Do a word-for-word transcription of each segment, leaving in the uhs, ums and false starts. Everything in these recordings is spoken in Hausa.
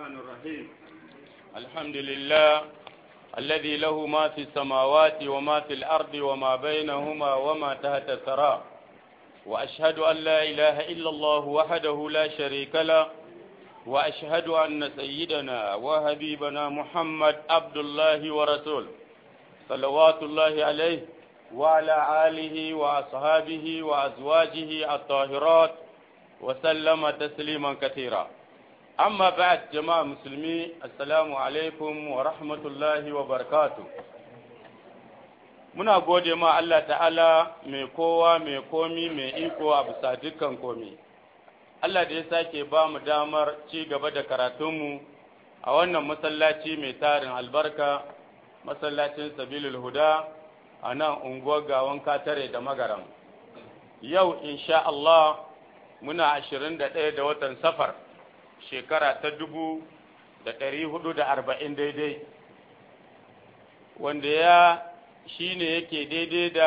الرحمن الرحيم الحمد لله الذي له ما في السماوات وما في الأرض وما بينهما وما تحت الثرى وأشهد أن لا إله إلا الله وحده لا شريك له وأشهد أن سيدنا وحبيبنا محمد عبد الله ورسوله صلوات الله عليه وعلى آله وأصحابه وأزواجه الطاهرات وسلم تسليما كثيرا أما بعد جماعة مسلمين السلام عليكم ورحمة الله وبركاته muna gode ma Allah ta'ala mai kowa mai komi mai iko a bisa dukkan komi Allah da ya sake ba mu damar ci gaba da karatunmu a wannan masallaci mai tarin albarka masallacin sabilul huda a nan unguwar gawan katare da magaram yau insha Allah muna ashirin da ɗaya da watan safar shekara ta dubu da ɗari hudu da arba'in daidai wanda ya shi ne yake daidai da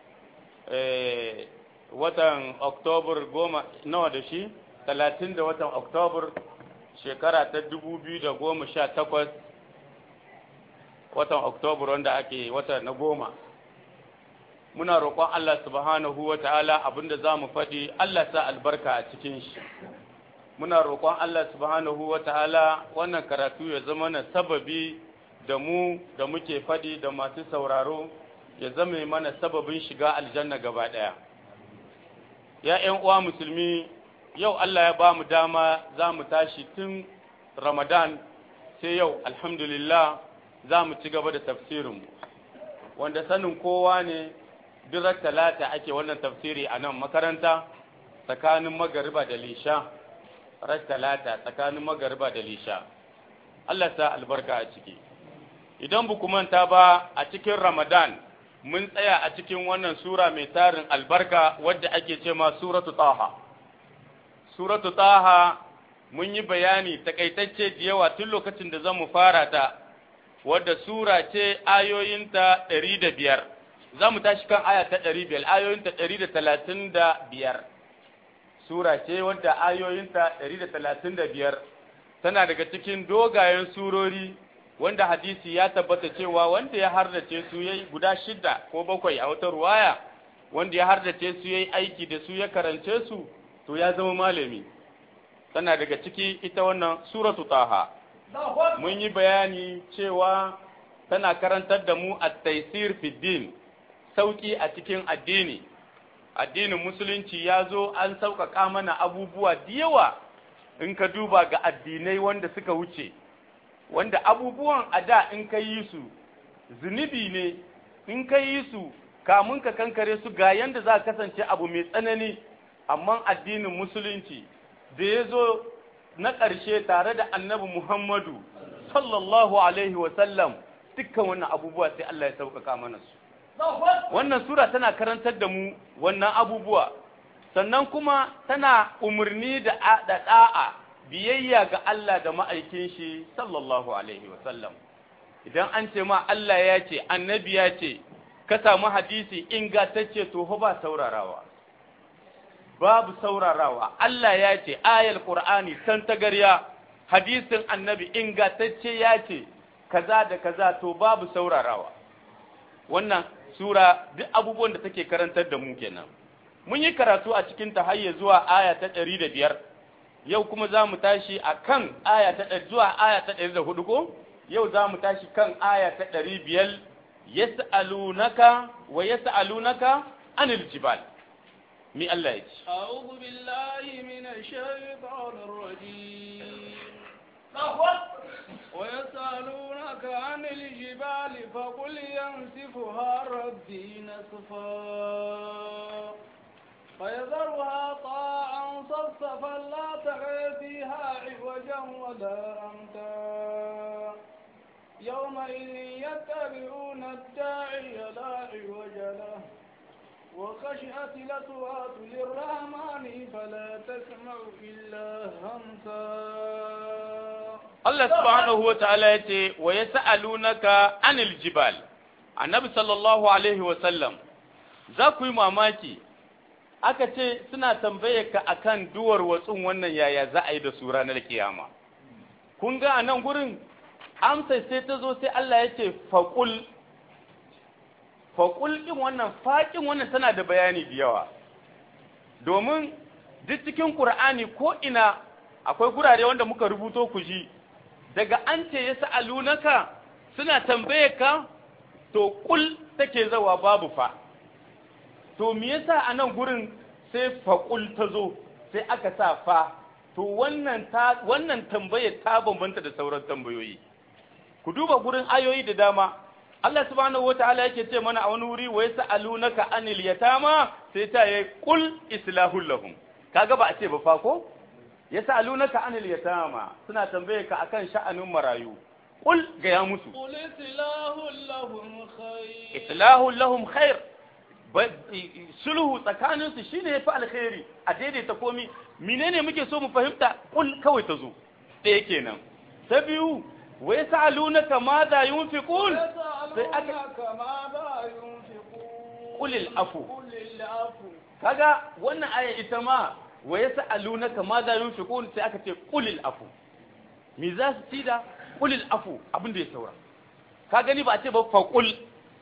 watan oktobar goma nawa da shi talatin da watan oktobar shekara ta dubu biyu da goma sha takwas watan oktobar wanda ake wata na goma muna roƙon Allah subhanahu wa ta'ala abinda za mu faɗi Allah sa albarka a cikin shi muna roƙon Allah subhanahu wa ta'ala wannan karatu ya zama na sababi da mu da muke faɗi da masu sauraro ya zama mana sababin shiga aljanna gaba ɗaya ya ƴan uwa musulmi yau Allah ya ba mu dama za mu tashi tun Ramadan sai yau alhamdulillah za mu ci gaba da tafsirinmu wanda sanin kowa ne duk talata ake wannan tafsiri a nan makaranta tsakanin magariba da lisha ran talata tsakanin magariba da lisha Allah sa albarka a ciki idan bu manta ba a cikin Ramadan mun tsaya a cikin wannan sura mai tarin albarka wadda ake ce ma suratu taha suratu taha mun yi bayani takaitacce da yawa tun lokacin da zamu fara ta wadda sura ce ayoyinta ɗari da biyar za mu tashi kan aya ta ɗari biyar ayoyinta ɗari da talatin da biyar sura ce wadda ayoyinta ɗari da talatin da biyar tana daga cikin dogayen surori wanda hadisi ya tabbata cewa wanda ya hardace su yayi guda shida ko bakwai a wata ruwaya wanda ya hardace su yayi aiki da su ya karance su to ya zama malami tana daga ciki ita wannan suratu taha mun yi bayani cewa tana karantar da mu at-taysir fi din sauki a cikin addini addinin musulunci ya zo an sauƙaƙa mana abubuwa da yawa in ka duba ga addinai wanda suka wuce wanda abubuwan a da in ka yi su zunubi ne in ka yi su kamun ka kankare su ga yanda za ka kasance abu mai tsanani amma addinin musulunci da ya zo na ƙarshe tare da annabi Muhammadu sallallahu alaihi wasallam dukkan wannan abubuwa sai Allah ya sauƙaƙa mana su wannan sura tana karantar da mu wannan abubuwa sannan kuma tana umarni da da'a biyayya ga Allah da ma'aikin shi sallallahu alaihi wasallam idan an ce ma Allah ya ce annabi ya ce ka samu hadisi ingantacce to ba saurarawa babu saurarawa Allah ya ce ayal qur'ani san tagarya hadisin annabi ingantacce ya ce kaza da kaza to babu saurarawa wannan sura duk abubuwan da take karantar da mu kenan mun yi karatu a cikin ta hayya zuwa aya ta ɗari da biyar yau kuma za mu tashi a kan aya ta ɗari zuwa aya ta ɗari da hudu ko yau za mu tashi kan aya ta ɗari biyar yas'alunaka wa yas'alunaka anil jibal mi Allah ya ce a'udhu billahi minash shaitanir rajim ويسألونك عن الجبال فقل ينسفها ربي نسفا فيذرها طاعا صفصفا لا ترى فيها عوجا ولا أمتا يومئذ يتبعون الداعي لا عوج له وخشعت الأصوات للرحمن فلا تسمع إلا همسا Allah subhanahu wa ta'ala ya ce, wa ya sa'alunaka anil jibal, annabi sallallahu Alaihi wasallam, za ku yi mamaki, aka ce suna tambaye ka akan duwar watsun wannan yaya za a yi da su ranar kiyama. kun ga a nan gurin amsa sai ta zo sai Allah ya ce faƙul faƙul ɗin wannan faƙin wannan tana da bayani da yawa domin duk cikin ƙur'ani ko ina akwai gurare wanda muka rubuto ku ji daga an ce ya sa'alunaka suna tambaye ka to ƙul take zawa babu fa to me yasa a nan gurin sai faƙul ta zo sai aka sa fa to wannan ta wannan tambayar ta bambanta da sauran tambayoyi ku duba gurin ayoyi da dama Allah subhanahu wataala yake ce mana a wani wuri wa yasalunaka anil yatama sai ta yi qul islahul lahum kaga ba a ce ba fa ko yasalunaka anil yatama suna tambaye ka akan sha'anin marayu qul ga ya musu qul islahul lahum khair islahul lahum khair sulhu tsakaninsu shine yafi alkhairi a daidaita komi menene muke so mu fahimta qul kawai ta zo ɗaya kenan ta biyu wa yasalunaka ma za yunfiqun sai aka qulil afu kaga wannan aya ita ma wa yasalunaka ma za yunfiqun sai aka ce qulil afu me za su tida qulil afu abin da ya saura ka gani ba a ce ba fa qul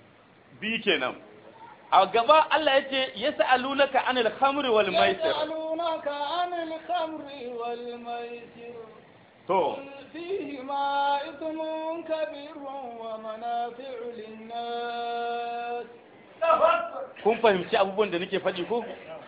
bi kenan a gaba Allah ya ce yas'alunaka anil khamri wal maisir yas'alunaka anil khamri wal maisir to fihi ma ithmun kabirun wa manafi'u lin-nas kun fahimci abubuwan da nake faɗi ko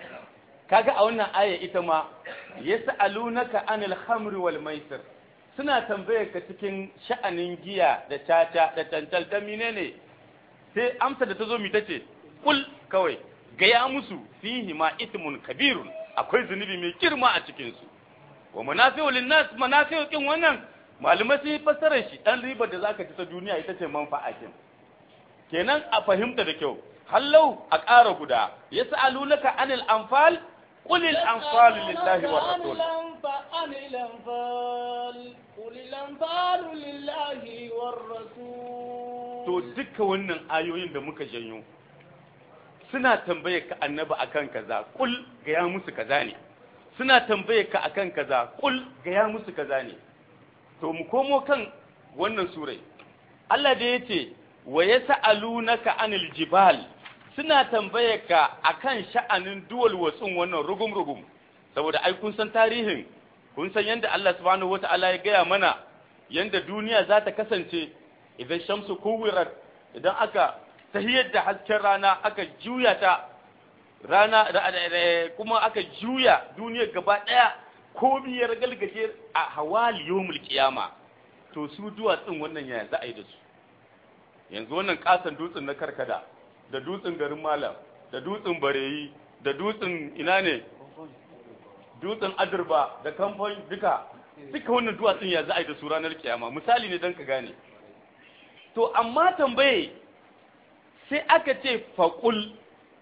kaga a wannan aya ita ma yas'alunaka anil khamri wal maisir suna tambayar ka cikin sha'anin giya da caca da tantal da menene sai amsa da tazo mi tace kul kawai gaya musu fihi ma ithmun kabirun akwai zunubi mai girma a cikin su wa manafi'u linnas manafi'u kin wannan malamai sun fassara shi dan ribar da zaka ci ta duniya ita ce manfa'a kin kenan a fahimta da kyau hallau a ƙara guda yas'alunaka anil anfal qul al anfal lillahi wa rasul anil anfal qul al anfal lillahi war rasul to duka wannan ayoyin da muka janyo suna tambaye ka annabi akan kaza kul ga ya musu kaza ne suna tambaye ka akan kaza kul ga ya musu kaza ne to mu komo kan wannan surai Allah da yace wa yasalunaka anil jibal suna tambaye ka akan sha'anin duwal watsun wannan rugum rugum saboda ai kun san tarihin kun san yanda Allah subhanahu wataala ya gaya mana yanda duniya za ta kasance idan shamsu kuwirat idan aka tahiyar da hasken rana aka juya ta rana kuma aka juya duniyar gaba daya ko biyar galgaje a hawali yawmul qiyama to su duwatsun wannan yaya za a yi da su yanzu wannan kasan dutsen na karkada da dutsen garin malam da dutsen bareyi da dutsen ina ne dutsen adirba da kamfan duka duka wannan duwatsun ya za a yi da su ranar kiyama misali ne don ka gane to amma tambaye sai aka ce faƙul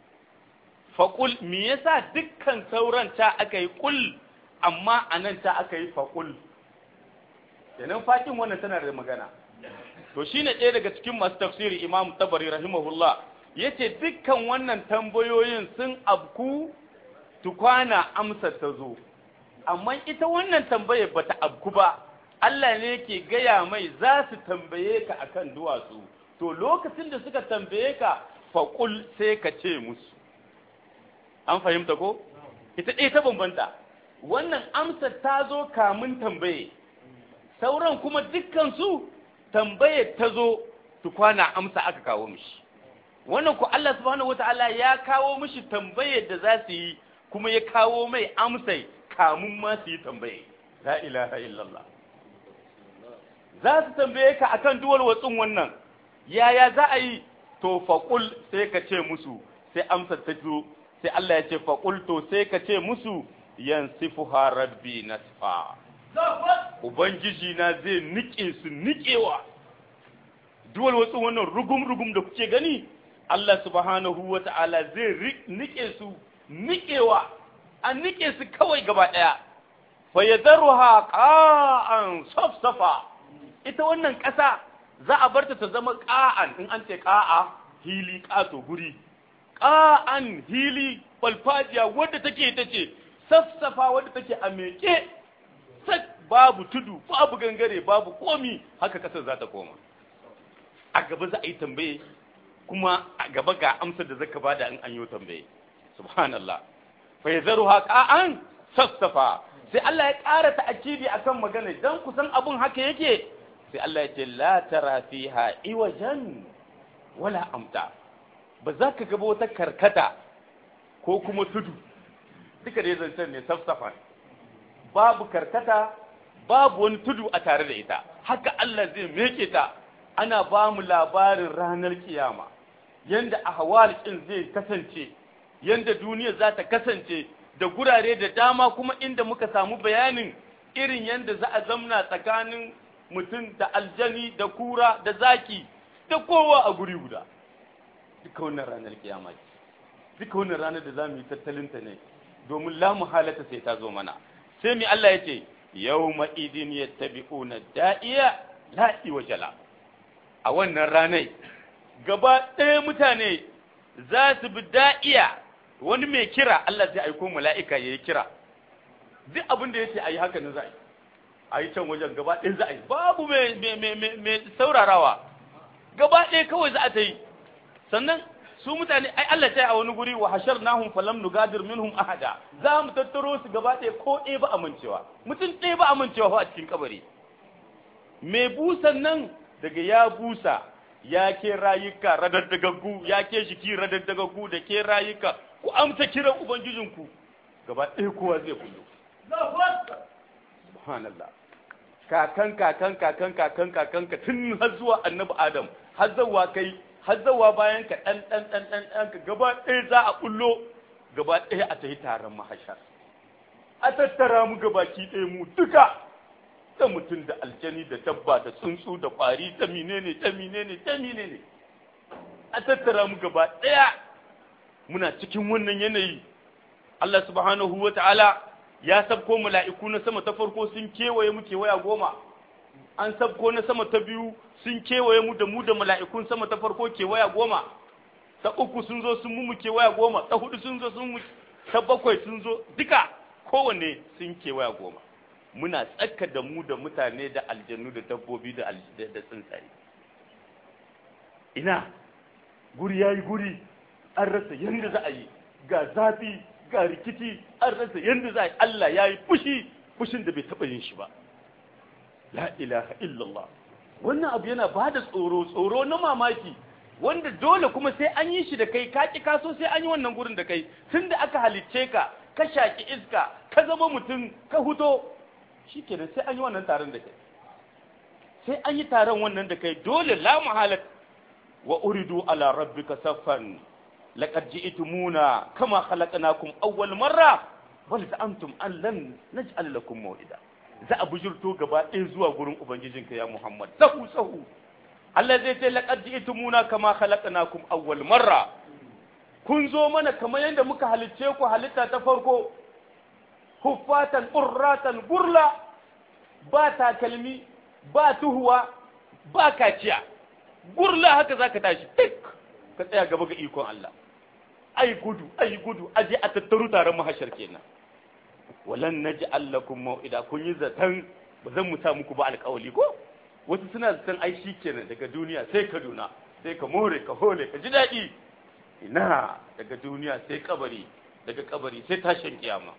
faƙul me yasa dukkan sauran ta aka yi ƙul amma a nan ta aka yi faƙul kenan faƙin wannan tana da magana to shine ɗaya daga cikin masu tafsiri imam tabari rahimahullah yace dukkan wannan tambayoyin sun abku tukwana amsar ta zo amma ita wannan tambaye bata abku ba Allah ne yake gaya mai za su tambaye ka akan duwatsu to lokacin da suka tambaye ka faƙul sai ka ce musu an fahimta ko ita ɗaya ta bambanta wannan amsar ta zo kamun tambaye sauran kuma dukkansu tambaye ta zo tukwana amsa aka kawo mishi wannan ku Allah subhanahu wataala ya kawo mishi tambaye da za su yi kuma ya kawo mai amsai kamun ma su yi tambaye la ilaha illallah za su tambaye ka akan duwal watsun wannan yaya za a yi to faƙul sai ka ce musu sai amsar ta zo sai Allah ya ce faƙul to sai ka ce musu yansifuha rabbi nasfa ubangiji na zai nike su nikewa duwal watsun wannan rugum rugum da kuke gani Allah subhanahu wata'ala zai nike su nikewa an nike su kawai gaba daya fa yadruha qa'an safsafa ita wannan ƙasa za a barta ta zama ƙa'an in an ce ƙa'a hili ƙato guri ƙa'an hili falfajiya wadda take ita ce safsafa wadda take a meke babu tudu babu gangare babu komi haka kasar za ta koma a gaba za a yi tambaye kuma a gaba ga amsar da zaka bada in an yi tambaye subhanallah fa yazaruha qa'an safsafa sai Allah ya ƙara ta'akidi akan magana dan kusan abun haka yake sai Allah ya ce la tara fiha iwajan wala amta ba za ka gaba wata karkata ko kuma tudu duka dai zancen ne safsafa babu karkata babu wani tudu a tare da ita haka Allah zai meke ta ana ba mu labarin ranar kiyama yanda ahwal din zai kasance yanda duniya za ta kasance da gurare da dama kuma inda muka samu bayanin irin yanda za a zamna tsakanin mutum da aljani da kura da zaki da kowa a guri guda duka wannan ranar kiyama ce duka wannan ranar da za mu yi tattalinta ne domin la muhalata sai ta zo mana sai mi Allah ya ce yawma idin yattabi'una da'iya la iwajala a wannan ranar gaba ɗaya mutane za su bi da'iya wani mai kira Allah zai aiko mala'ika ya yi kira duk abin da ya ce a yi haka ne za a yi a yi can wajen gaba ɗaya za a yi babu mai saurarawa gaba ɗaya kawai za a ta yi sannan su mutane ai Allah ta yi a wani guri wa hashar nahum falam nugadir minhum ahada za mu tattaro su gaba ɗaya ko ɗaya ba amincewa mutum ɗaya ba amincewa a cikin kabari mai busan nan daga ya busa ya ke rayuka radaddagaggu ya ke jiki radaddagaggu da ke rayuka ku amsa kiran ubangijinku gaba ɗaya kowa zai kullu subhanallah kakan kakan kakan kakan kakan ka tun har zuwa annabi adam har zuwa kai har zuwa bayan ka dan dan dan dan dan ka gaba ɗaya za a kullo gaba ɗaya a tayi taron mahashar a tattara mu gabaki ɗaya mu duka da mutum da aljani da dabba da tsuntsu da kwari ta menene ta menene ta menene a tattara mu gaba ɗaya muna cikin wannan yanayi Allah subhanahu wa ta'ala ya sabko mala'iku na sama ta farko sun kewaye mu kewaya goma an sabko na sama ta biyu sun kewaye mu da mu da mala'ikun sama ta farko kewaya goma ta uku sun zo sun mu kewaya goma ta hudu sun zo sun mu ta bakwai sun zo duka kowanne sun kewaya goma muna tsaka da mu da mutane da aljannu da dabbobi da da tsuntsaye ina guri yayi guri an rasa yanda za a yi ga zafi ga rikici an rasa yanda za a yi Allah yayi fushi fushin da bai taba yin shi ba la ilaha illallah wannan abu yana bada tsoro tsoro na mamaki wanda dole kuma sai an yi shi da kai ka ki kaso sai an yi wannan gurin da kai tunda aka halicce ka ka shaki iska ka zama mutum ka huto shikenan sai an yi wannan taron da kai sai an yi taron wannan da kai dole la muhalat wa uridu ala rabbika saffan laqad ji'tumuna kama khalaqnakum awwal marra bal za'amtum an lan naj'al lakum maw'ida za a bujurto gaba ɗaya zuwa gurin ubangijinka ya Muhammad sahu sahu Allah zai ce laqad ji'tumuna kama khalaqnakum awwal marra kun zo mana kamar yadda muka halicce ku halitta ta farko huffatan urratan burla ba takalmi ba tuhuwa ba kaciya burla haka zaka tashi tik ka tsaya gaba ga ikon Allah ai gudu ai gudu aje a tattaru taron mahashar kenan walan naj'al lakum maw'ida kun yi zatan ba zan muta muku ba alƙawali ko wasu suna zatan ai shikenan daga duniya sai Kaduna sai ka more ka hole ka ji daɗi ina daga duniya sai kabari daga kabari sai tashin kiyama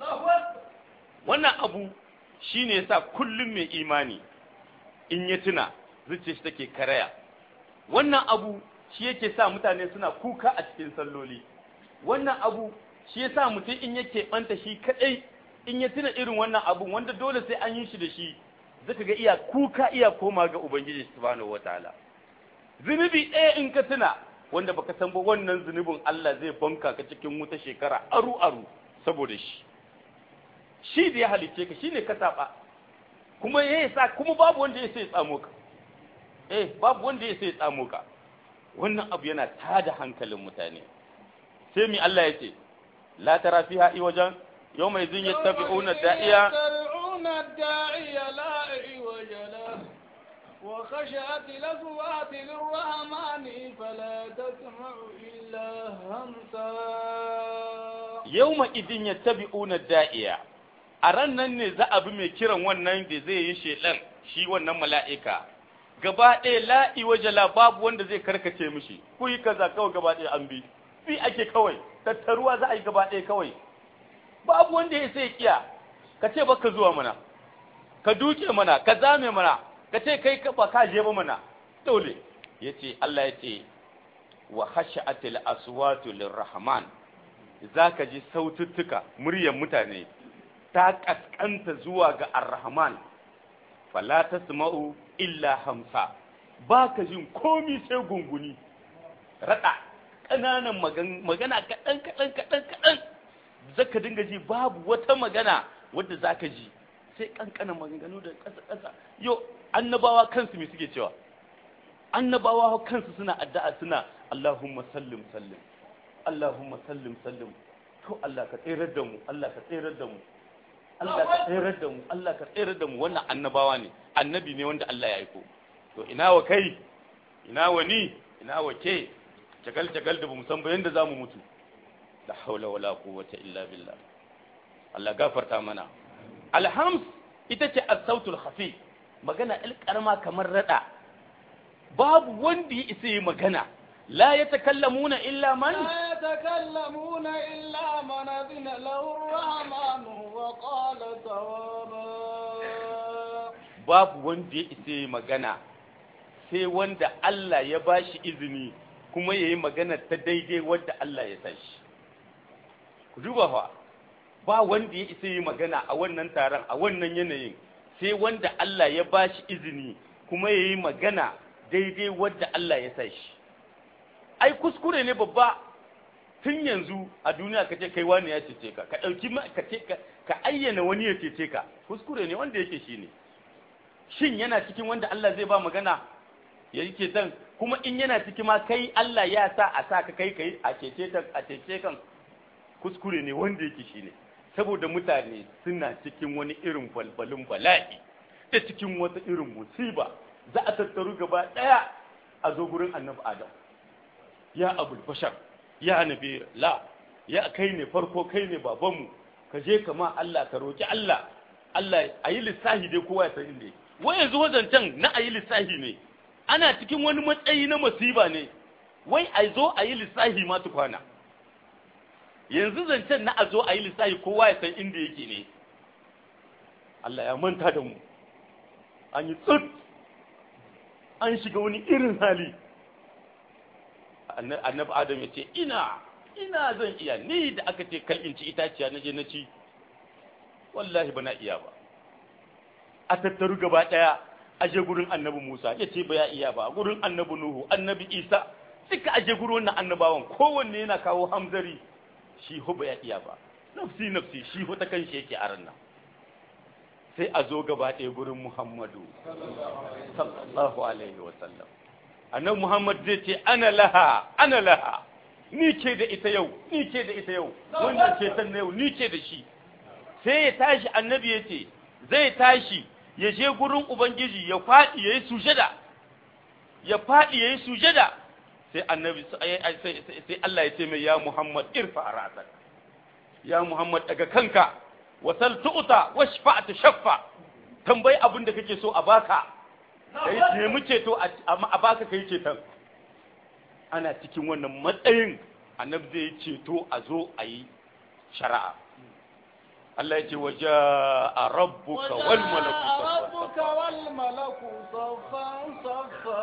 wannan abu shine yasa kullum mai imani in ya tuna zuciyarsa take karaya wannan abu shi yake sa mutane suna kuka a cikin salloli wannan abu shi yasa mutum in yake banta shi kadai in ya tuna irin wannan abun wanda dole sai an yi shi da shi zaka ga iya kuka iya koma ga ubangiji subhanahu wataala zunubi ɗaya in ka tuna wanda baka san ba wannan zunubin Allah zai banka ka cikin wuta shekara aru aru saboda shi shi da ya halice ka shine ka saba kuma yayi sa kuma babu wanda ya sai tsamo ka eh babu wanda ya sai tsamo ka wannan abu yana tada hankalin mutane sai mi Allah yace la tara fiha iwajan yawma idhin yattabi'una da'iya الداعي لا عوج له وخشعت الأصوات للرحمن فلا تسمع إلا همسا يوم إذن يتبعون الداعية a ran nan ne za a bi mai kiran wannan da zai yi shedan shi wannan mala'ika gaba ɗaya la'i wajala babu wanda zai karkace mishi ku yi kaza kawai gaba ɗaya an bi bi ake kawai tattaruwa za a yi gaba ɗaya kawai babu wanda ya sai kiya ka ce baka zuwa mana ka duke mana ka zame mana ka ce kai ba ka je ba mana dole yace Allah yace wa khashatil aswatu lirrahman zaka ji saututtuka muryar mutane ta kaskanta zuwa ga arrahman fala tasma'u illa hamsa baka jin komi sai gunguni rada kananan magana kadan kadan kadan kadan zaka dinga ji babu wata magana wadda zaka ji sai kankanan maganganu da kasa kasa yo annabawa kansu me suke cewa annabawa kansu suna addu'a suna Allahumma sallim sallim Allahumma sallim sallim to Allah ka tsere da mu Allah ka tsere da mu Allah ka tsere da mu Allah ka tsere da mu wannan annabawa ne annabi ne wanda Allah ya aiko to ina wa kai ina wa ni ina wa ke jagal jagal da bamu san ba yanda zamu mutu la haula wala quwwata illa billah Allah gafarta mana alhams ita ce as-sautul khafi magana ilkarma kamar rada babu wanda ya isa yi magana la yatakallamuna illa man لا يتكلمون إلا من أذن له الرحمن وقال توابا babu wanda ya isa yi magana sai wanda Allah ya bashi izini kuma yayi magana ta daidai wanda Allah ya tashi ku duba fa ba wanda ya isa yi magana a wannan taron a wannan yanayin sai wanda Allah ya bashi izini kuma yayi magana daidai wanda Allah ya tashi ai kuskure ne babba tun yanzu a duniya ka ce kai wani ya cece ka ka dauki ka ce ka ayyana wani ya cece ka kuskure ne wanda yake shine shin yana cikin wanda Allah zai ba magana ya yake dan kuma in yana cikin ma kai Allah ya sa a sa ka kai kai a cece ta a cece kan kuskure ne wanda yake shine saboda mutane suna cikin wani irin balbalin bala'i da cikin wata irin musiba za a tattaru gaba daya a zo gurin annabi Adam ya abul bashar ya nabi la ya kai ne farko kai ne babanmu ka je kama Allah ka roki Allah Allah ayi lissahi dai kowa ya san inda wai yanzu wazancan na ayi lissahi ne ana cikin wani matsayi na musiba ne wai a zo ayi lissahi ma tukwana yanzu zancen na a zo ayi lissahi kowa ya san inda yake ne Allah ya manta da mu an yi tsut an shiga wani irin hali annabi adam ya ce ina ina zan iya ni da aka ce kal in ci itaciya na je na ci wallahi bana iya ba a tattaru gaba daya aje gurin annabi Musa ya ce ba ya iya ba gurin annabi Nuhu annabi Isa suka aje gurin wannan annabawan kowanne yana kawo hamzari shi ho ba ya iya ba nafsi nafsi shi ho ta kanshi yake a ranna sai a zo gaba daya gurin Muhammadu sallallahu alaihi wasallam annabi Muhammad zai ce ana laha ana laha ni ke da ita yau ni ke da ita yau wannan ce san yau ni ke da shi sai ya tashi annabi ya ce zai tashi ya je gurin ubangiji ya fadi yayi sujada ya fadi yayi sujada sai annabi sai Allah ya ce mai ya Muhammad irfa ra'sak ya Muhammad daga kanka wasal tu'ta washfa tashaffa tambayi abin da kake so a baka kai nemi ceto a baka kai ceton ana cikin wannan matsayin annabi zai ceto a zo a yi shari'a Allah ya ce waje a rabbuka wal malaku rabbuka wal malaku saffan saffa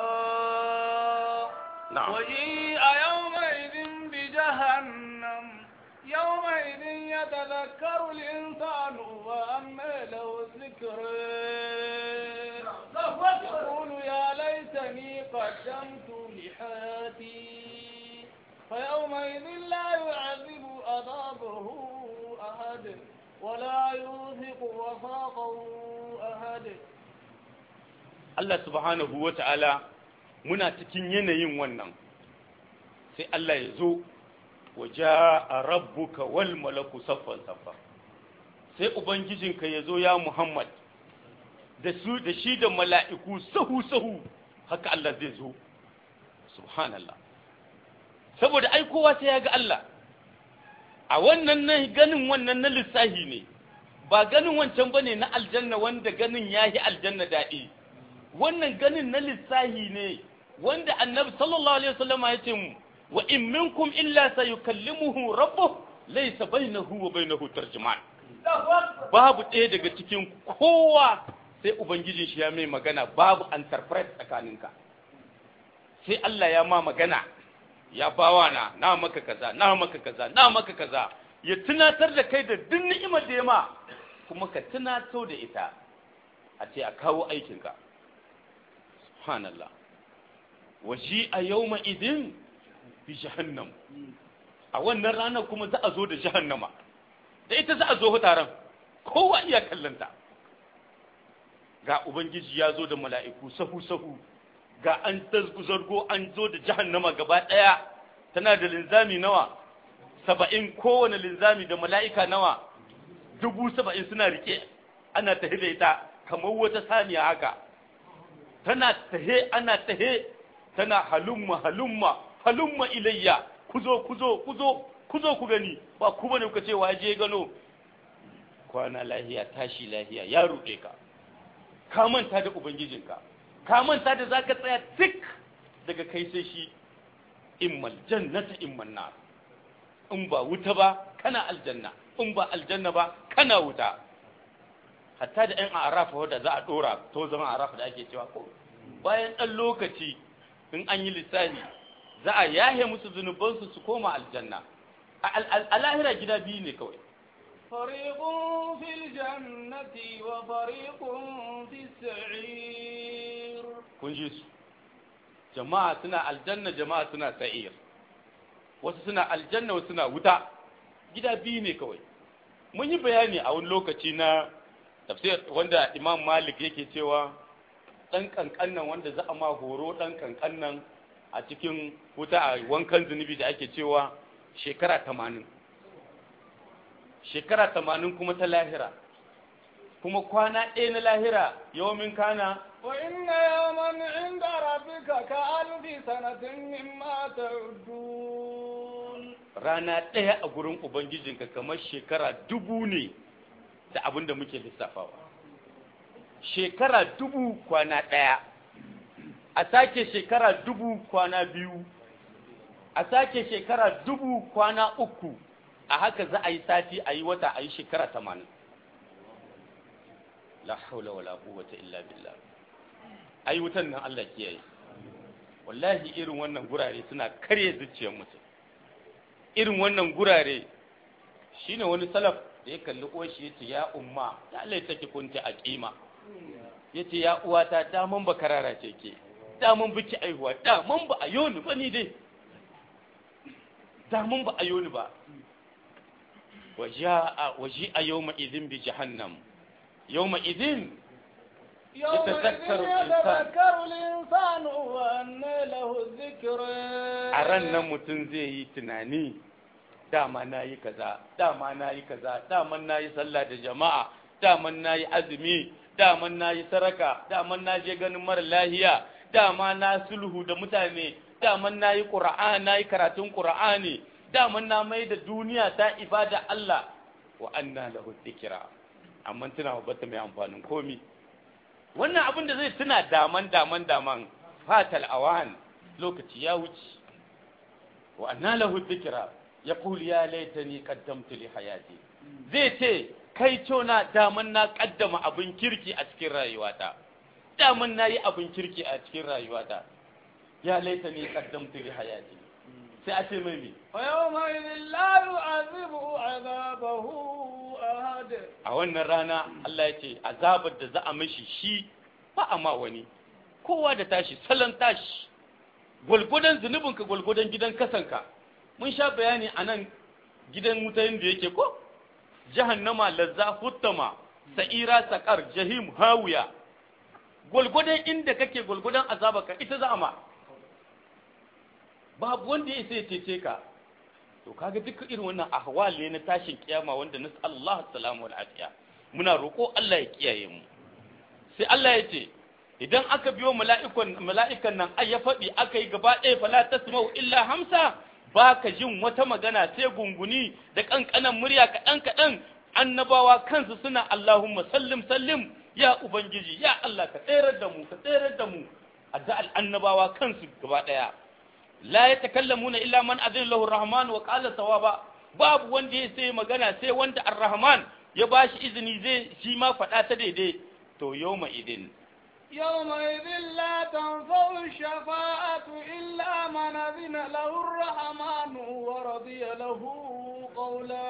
na'am waji a yawma idin bi jahannam yawma idin yatadhakkaru al-insanu wa amma lahu dhikra يقول يا ليتني قدمت لحياتي فيومئذ لا يعذب عذابه أحد ولا يوثق وثاقه أحد Allah subhanahu wa ta'ala muna cikin yanayin wannan sai Allah ya zo waje a rabbuka wal malaku saffan saffa sai ubangijinka ya zo ya Muhammad da su da shi da mala'iku sahu sahu haka Allah zai zo subhanallah saboda ai kowa sai ya ga Allah a wannan nan ganin wannan na lissahi ne ba ganin wancan bane na aljanna wanda ganin yahi aljanna daɗi, wannan ganin na lissahi ne wanda annabi sallallahu alaihi wasallam ya ce mu wa in minkum illa sayukallimuhu rabbuh laysa bainahu wa bainahu tarjuman. Babu ɗaya daga cikin kowa sai ubangijin shi ya mai magana, babu interpret tsakaninka, sai Allah ya ma magana, ya bawa na na maka kaza na maka kaza na maka kaza, ya tunatar da kai da duk ni'imar da ya ma, kuma ka tunato da ita a ce a kawo aikinka. Subhanallah. Waji a yawma idin bi jahannam, a wannan ranar kuma za a zo da jahannama, da ita za a zo taron, kowa iya kallanta. Ga ubangiji ya zo da mala'iku sahu sahu, ga an zargo an zo da jahannama gaba ɗaya, tana da linzami nawa saba'in, kowane linzami da mala'ika nawa dubu saba'in suna rike, ana tahe da ita kamar wata saniya haka, tana tahe ana tahe tana halumma halumma halumma ilayya, kuzo kuzo kuzo kuzo ku gani, ba ku bane kuka ce waje gano. Kwana lahiya tashi lahiya ya ruɗe ka, ka manta da ubangijinka, ka manta da zaka tsaya tik daga kai sai shi, immal jannata immal nar, in ba wuta ba kana aljanna, in ba aljanna ba kana wuta. Hatta da ɗan arafa wanda za a ɗora to zama arafa da ake cewa ko bayan ɗan lokaci in an yi lissafi za a yahe musu zunubansu su koma aljanna. A lahira gida biyu ne kawai, fariqun fil jannati wa fariqun fis sa'ir. kun ji su, jama'a suna aljanna jama'a suna sa'ir, wasu suna aljanna wasu suna wuta, gida biyu ne kawai. Mun yi bayani a wani lokaci na tafsir wanda Imam Malik yake cewa dan kankannan wanda za a ma horo dan kankannan a cikin wuta a wankan zunubi da ake cewa shekara tamanin, shekara tamanin kuma ta lahira, kuma kwana ɗaya na lahira yawmin kana wa inna yawman inda rabbika ka alfi sanatin mimma ta'udun. Rana ɗaya a gurin ubangijinka kamar shekara dubu ne da abin da muke lissafawa. Shekara dubu kwana ɗaya, a sake shekara dubu kwana biyu, a sake shekara dubu kwana uku, a haka za a yi sati, a yi wata, a yi shekara tamanin. La haula wala quwwata illa billah. Ai wutan nan Allah kiyaye. Wallahi irin wannan gurare suna karye zuciyar mutum. Irin wannan gurare shine wani salaf da ya kalli uwarshi yace ya umma ya Allah take kunta a kima, yace ya uwata daman ba karara ce ke, daman biki aihuwa, daman ba ayoni ba ni dai, daman ba ayoni ba. waja'a waji'a yawma idhin bi jahannam, yawma idhin yatazakkaru al-insan wa anna lahu dhikra. A ran nan mutum zai yi tunani, dama na yi kaza, dama na yi kaza, dama na yi sallah da jama'a, dama na yi azumi, dama na yi saraka, dama na je ganin mara lahiya, dama na sulhu da mutane, dama na yi qur'ani, na yi karatun qur'ani, dama na mai da duniya ta ibada Allah, wa anna lahu dhikra. Amma tuna ba ta mai amfanin komi. Wannan abin da zai tuna daman daman daman fatal awan, lokaci ya wuce. Wa anna lahu dhikra yaqul ya laitani qaddamtu li hayati, zai ce kai cona daman na kaddama abin kirki a cikin rayuwata, daman nayi abin kirki a cikin rayuwata, ya laitani qaddamtu li hayati. Sai a ce mai mi wa yawma idhin la yu'adhibu 'adhabahu ahad. A wannan rana Allah ya ce azabar da za a mishi shi ba a ma wani, kowa da tashi salon tashi, gwalgwadon zunubinka gwalgwadon gidan kasanka. Mun sha bayani a nan gidan mutayen da yake ko jahannama, lazza, huttama, sa'ira, sakar, jahim, hawiya, gwalgwadon inda kake gwalgwadon azabarka ita za a ma, babu wanda ya sai cece ka. To kaga duk irin wannan ahwal ne na tashin kiyama wanda nasallahu salamu wal afiya, muna roko Allah ya kiyaye mu. Sai Allah ya ce idan aka biyo mala'ikan mala'ikan nan ai ya faɗi aka yi gaba ɗaya fala tasma'u illa hamsa, ba ka jin wata magana sai gunguni da kankanan murya kaɗan kaɗan, annabawa kansu suna Allahumma sallim sallim ya ubangiji ya Allah ka tsayar da mu ka tsayar da mu addu'al annabawa kansu gaba daya la yatakallamuna illa man adina lahu arrahman wa qala sawaba babu wanda ya sai magana sai wanda arrahman ya bashi izini zai shi ma faɗa ta daidai to yawma idin يومئذ لا تنفع الشفاعة إلا من أذن له الرحمن ورضي له قولا.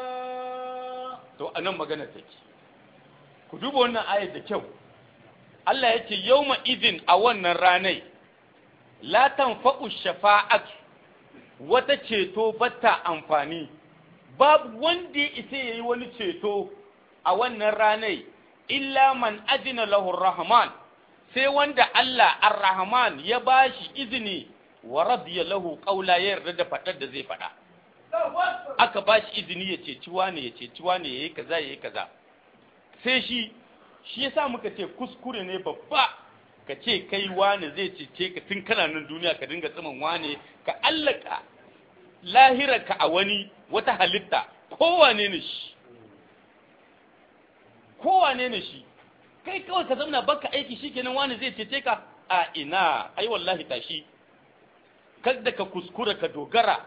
To anan magana take. Ku duba wannan ayat da kyau. Allah yake yawma idin a wannan ranai la tanfa'u shafa'atu wata ceto bata amfani. Babu wanda ya isa yayi wani ceto a wannan ranai illa man adina lahu rahman sai wanda Allah ar-Rahman ya bashi izini wa radiya lahu qawla ya yarda da fadar da zai fada aka bashi izini ya ceci wani ya ceci wani yayi kaza yayi kaza sai shi shi yasa muka ce kuskure ne babba ka ce kai wani zai cece ka tun kana nan duniya ka dinga tsimin wani ka allaka lahirarka a wani wata halitta kowane ne shi kowane ne shi kai kawai ka zamna baka aiki shikenan wani zai cece ka a ina ai wallahi tashi kada ka kuskura ka dogara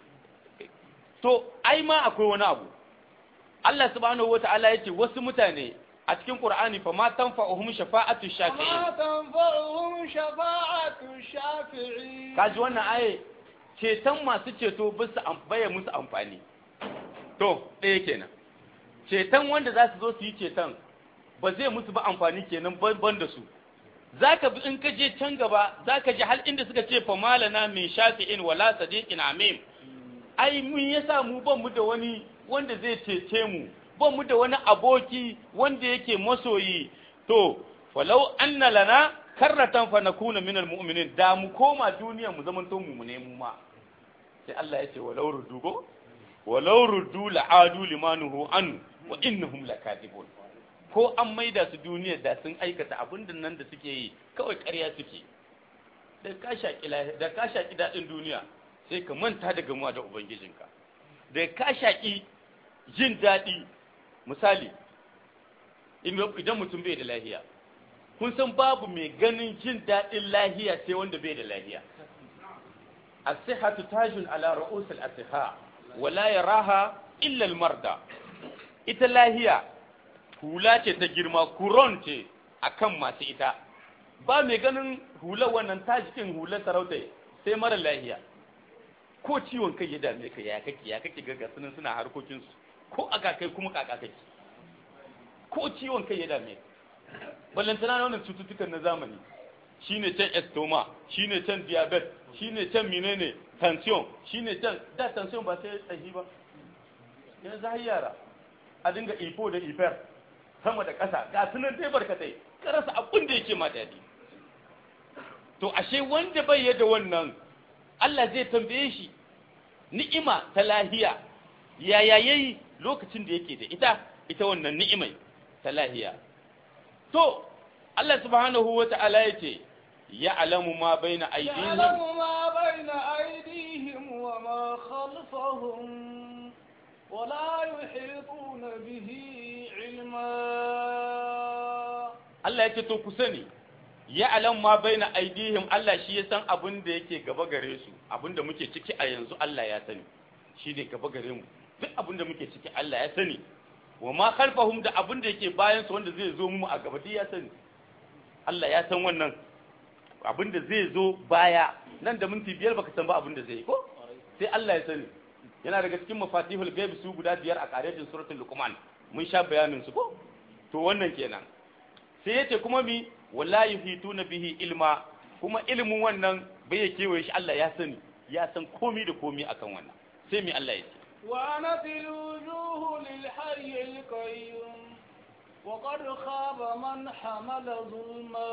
to ai ma akwai wani abu Allah subhanahu wataala yace wasu mutane a cikin Qur'ani fa ma tanfa'uhum shafa'atu shafi'in ma tanfa'uhum shafa'atu shafi'in kaji wannan aye ceton masu ceto bisa amfaya musu amfani to ɗaya kenan ceton wanda za su zo su yi ceton ba zai musu ba amfani kenan ban da su zaka bi in ka je can gaba zaka ji hal inda suka ce fa malana min shafi'in wala sadiqin amim ai mun yasa mu ban mu da wani wanda zai cece mu ban mu da wani aboki wanda yake masoyi to falau anna lana karratan fa nakuna minal mu'minin da mu koma duniya mu zaman to mu ne mu ma sai Allah ya ce walau ruddu walau ruddu la'adu limanuhu an wa innahum lakadibun ko an maida su duniya da sun aikata abin da nan da suke yi kawai ƙarya suke da ka shaki da ka shaki dadin duniya sai ka manta da gamuwa da ubangijinka da ka shaki jin dadi misali idan mutum bai da lahiya kun san babu mai ganin jin dadin lahiya sai wanda bai da lahiya as-sihhatu tajun ala ru'us al-asihha wa la yaraha illa al-marda ita lahiya hula ce ta girma kuron ce akan masu ita ba mai ganin hular wannan tajikin hular sarauta sai mara lahiya ko ciwon kai ya dame ka ya kake ya kake ga sunan suna harkokin su ko aka kai kuma kaka kake ko ciwon kai ya dame ka ballantana na wannan cututtukan na zamani shine can estoma shine can diabetes shine can menene tension shine can da tension ba sai tsahi ba yanzu har yara a dinga ifo da ifer sama da ƙasa ga sunan dai barkatai ka rasa abin da yake ma daɗi to ashe wanda bai yadda wannan Allah zai tambaye shi ni'ima ta lahiya yaya yayi lokacin da yake da ita ita wannan ni'imai ta lahiya to Allah subhanahu wata'ala yace ya'lamu ma baina aydihim ya'lamu ma baina aydihim wa ma khalfahum ولا يحيطون به علما Allah yake to ku sani ya alam ma baina aidihim Allah shi ya san abin da yake gaba gare su abin da muke ciki a yanzu Allah ya sani shi ne gaba gare mu duk abin da muke ciki Allah ya sani wa ma khalfahum da abin da yake bayan su wanda zai zo mu a gaba duk ya sani Allah ya san wannan abin da zai zo baya nan da minti biyar baka san ba abin da zai yi ko sai Allah ya sani yana daga cikin mafatihul ghaib su guda biyar a ƙarshen suratul luqman mun sha bayanin su ko to wannan kenan sai yace kuma mi wallahi yufituna bihi ilma kuma ilmin wannan bai yake waye shi Allah ya sani ya san komai da komai akan wannan sai mi Allah yace wa anatil wujuhu lil hayyil qayyum wa qad khaba man hamala zulma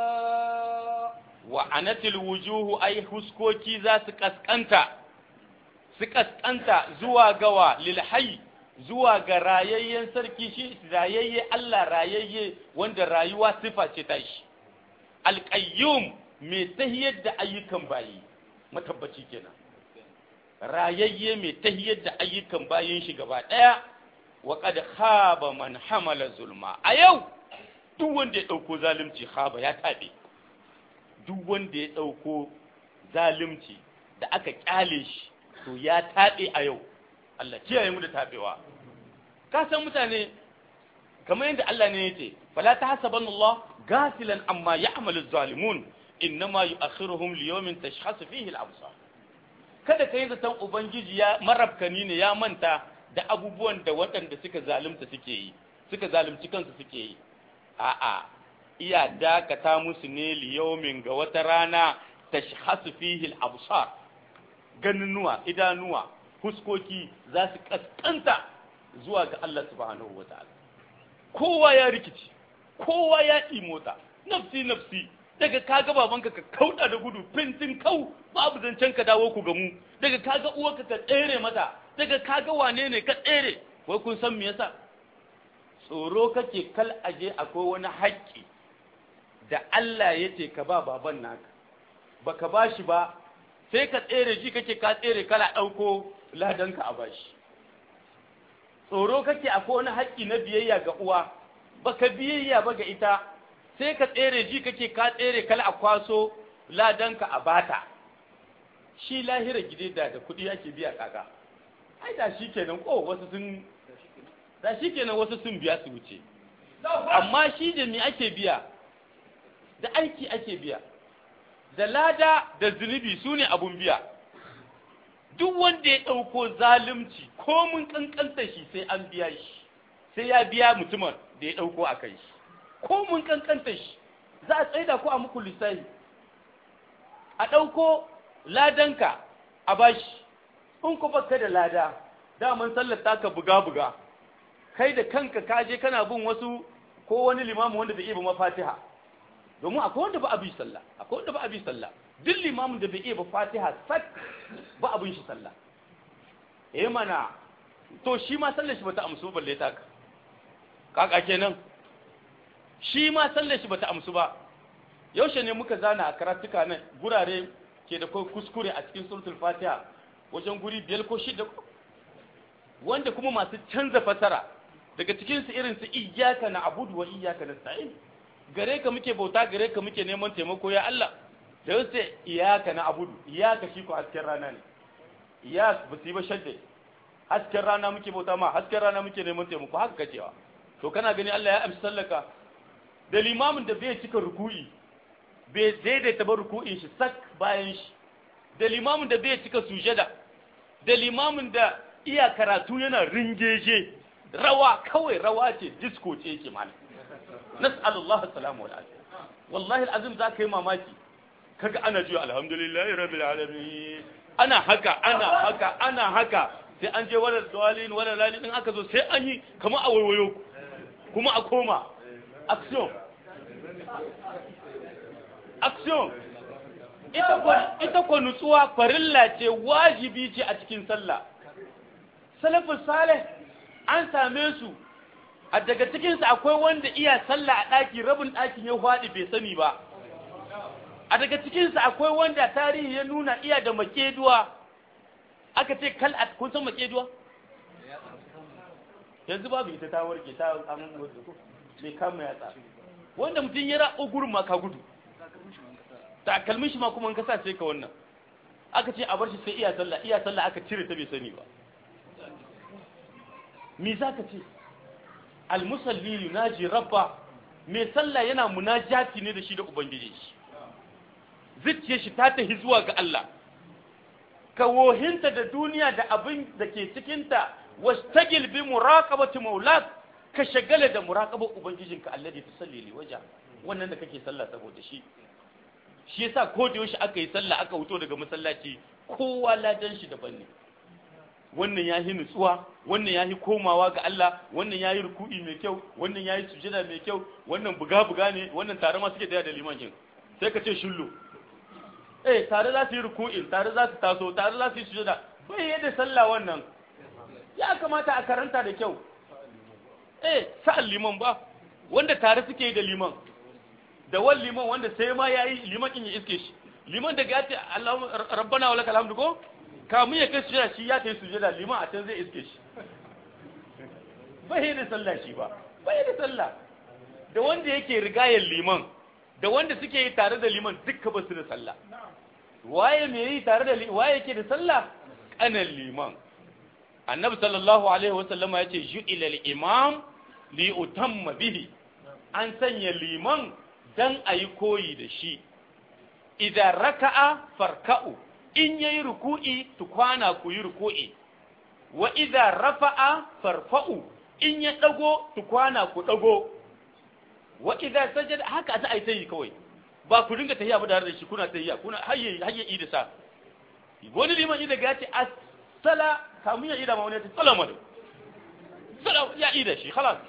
wa anatil wujuhu ay huskoki za su kaskanta su kaskanta zuwa gawa lilhayy zuwa ga rayayyen sarki shi rayayye Allah rayayye wanda rayuwa sifa ce ta shi alqayyum mai tahiyar da ayyukan bayi matabbaci kenan rayayye mai tahiyar da ayyukan bayin shi gaba daya wa qad khaba man hamala zulma a yau duk wanda ya dauko zalunci khaba ya tabe duk wanda ya dauko zalunci da aka kyale shi to ya tabe a yau Allah kiyaye mu da tabewa ka san mutane kamar yadda Allah ne yace fala tahsabanna Allah gafilan amma ya'malu az-zalimun innama yu'akhiruhum li yawmin tashkhasu fihi al-absar kada kai zaton ubangiji ya marabkani ne ya manta da abubuwan da waɗanda suka zalunta suke yi suka zalunci kansu suke yi a'a iya dakata musu ne li yawmin ga wata rana tashkhasu fihi al-absar ganunuwa idanuwa fuskoki za su kaskanta zuwa ga Allah subhanahu wataala kowa ya rikici kowa ya imota nafsi nafsi daga kaga babanka ka kauda da gudu fintin kau babu zancen ka dawo ku gamu daga kaga uwarka ka tsere mata daga kaga wane ne ka tsere wai kun san me yasa tsoro kake kal aje akwai wani haƙƙi da Allah yace ka ba baban naka baka bashi ba sai ka tsere ji kake ka tsere kala dauko ladanka a bashi tsoro kake akwai wani haƙƙi na biyayya ga uwa baka biyayya ba ga ita sai ka tsere ji kake ka tsere kala a kwaso ladanka a bata shi lahira gide da da kuɗi ake biya kaka ai da shi kenan ko wasu sun da shi kenan wasu sun biya su wuce amma shi da me ake biya da aiki ake biya da lada da zunubi su ne abun biya duk wanda ya ɗauko zalunci ko mun kankanta shi sai an biya shi sai ya biya mutumin da ya ɗauko a kai shi ko mun kankanta shi za a tsaida ko a muku lissafi a ɗauko ladanka a bashi in ku baka da lada daman sallar taka buga-buga kai da kanka kaje kana bin wasu ko wani limamu wanda bai iya ba mafatiha domin akwai wanda ba a bi sallah akwai wanda ba a bi sallah duk limamin da bai iya ba fatiha sak ba abin shi sallah eh mana to shi ma sallar shi bata amsu balle taka kaka kenan shi ma sallar shi bata amsu ba yaushe ne muka zana a karatuka nan gurare ke da kai kuskure a cikin suratul fatiha wajen guri biyar ko shida wanda kuma masu canza fasara daga cikin su irin su iyyaka na'budu wa iyyaka nasta'in gare ka muke bauta gare ka muke neman taimako ya Allah da yau sai iyaka na abudu iyaka shi ko hasken rana ne iyak ba su yi ba shadda hasken rana muke bauta ma hasken rana muke neman taimako haka kacewa to kana gani Allah ya amsa sallaka da limamin da bai cika ruku'i bai daidaita ba ruku'in shi sak bayan shi da limamin da bai cika sujada da limamin da iya karatu yana ringeje rawa kawai rawa ce disco ce yake mana nas'alullah salamu wa alaihi wallahi alazim za ka yi mamaki kaga ana jiya alhamdulillahi rabbil alamin ana haka ana haka ana haka sai an je wala dalilin wala lalin din aka zo sai an yi kamar a wayoyo kuma a koma action action ita ko ita ko nutsuwa farilla ce wajibi ce a cikin sallah salafus salih an same su a daga cikinsu akwai wanda iya sallah a ɗaki rabin ɗakin ya faɗi bai sani ba a daga cikinsu akwai wanda tarihi ya nuna iya da makeduwa aka ce kal a kun san makeduwa yanzu babu ita ta warke ta amin wadda ko bai kama yatsa wanda mutum ya ra'o gurin ma ka gudu takalmin shi ma kuma ka sa sai ka wannan aka ce a bar shi sai iya sallah iya sallah aka cire ta bai sani ba me za ka ce almusalli yunaji rabba mai sallah yana munajati ne da shi da ubangiji shi zuciyar shi ta tahi zuwa ga Allah ka wohinta da duniya da abin da ke cikinta wastagil bi muraqabati maulak ka shagala da muraqabar ubangijinka alladhi tusalli li waja wannan da kake sallah saboda shi shi yasa ko da yaushe aka yi sallah aka wuto daga masallaci kowa ladan shi daban ne wannan ya yi nutsuwa wannan ya yi komawa ga Allah wannan ya yi ruku'i mai kyau wannan ya yi sujada mai kyau wannan buga-buga ne wannan tare ma suke da da limanin sai ka ce shullu eh tare za su yi ruku'in tare za su taso tare za su yi sujada bai yadda sallah wannan ya kamata a karanta da kyau eh sa'al liman ba wanda tare suke yi da liman da wal liman wanda sai ma yayi liman in ya iske shi liman daga ya ce Allahumma rabbana walakal hamdu ko kamun ya kai sujada shi ya kai sujada liman a can zai iske shi bai da sallah shi ba bai da sallah da wanda yake rigayar liman da wanda suke yi tare da liman dukka ba su da sallah waye me yi tare da waye yake da sallah kanan liman annabi sallallahu alaihi wasallam ya ce ju'ila al-imam li utamma bihi an sanya liman dan ayi koyi da shi idan raka'a farka'u in yayi ruku'i tukwana ku yi ruku'i wa idan rafa'a farfa'u in ya dago tukwana ku dago wa idan sajada haka za a yi tayi kawai ba ku dinga tahiya ba da shi kuna tahiya kuna hayye hayye idi sa wani liman idan ga ce as-sala kamun ya ida ma wani ta salama da sala ya ida shi khalas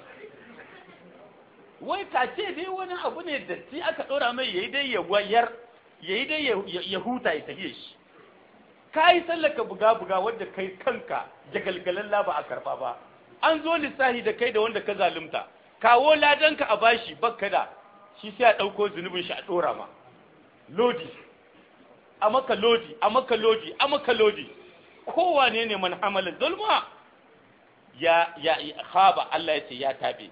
wai ka ce dai wani abu ne da shi aka dora mai yayi dai ya wayar yayi dai ya huta ya tahiye shi kai sallaka buga buga wanda kai kanka jagalgalan la ba a karba ba an zo lissahi da kai da wanda ka zalunta kawo ladanka a bashi bakka da shi sai a dauko zunubin shi a dora ma lodi a maka lodi a maka lodi a maka lodi kowane ne man hamala zulma ya ya khaba Allah ya ce ya tabe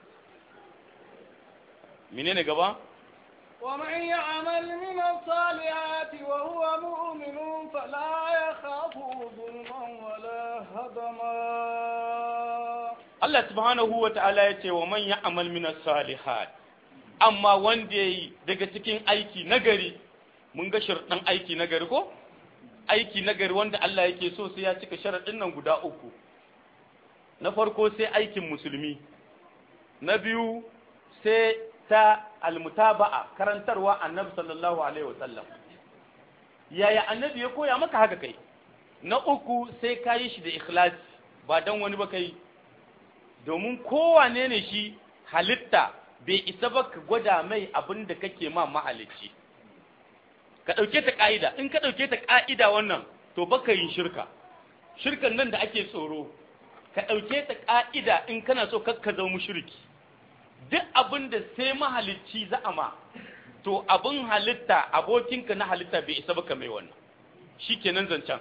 menene gaba ومن يعمل من الصالحات وهو مؤمن فلا يخاف ظلما ولا هضما Allah subhanahu wa ta'ala ya ce wa man ya'mal min as-salihat amma wanda yayi daga cikin aiki nagari mun ga sharadin aiki nagari ko aiki nagari wanda Allah yake so sai ya cika sharadin nan guda uku na farko sai aikin musulmi na biyu sai ta almutaba'a karantarwa annabi sallallahu alaihi wasallam yaya annabi ya koya maka haka kai na uku sai ka yi shi da ikhlasi ba dan wani ba kai domin kowane ne shi halitta bai isa ba ka gwada mai abin da kake ma mahalicci ka ɗauke ta ƙa'ida in ka ɗauke ta ƙa'ida wannan to baka yin shirka shirkan nan da ake tsoro ka ɗauke ta ƙa'ida in kana so kakka zama mushriki duk abin da sai mahalicci za a ma to abin halitta abokinka na halitta bai isa baka mai wannan shi kenan zancen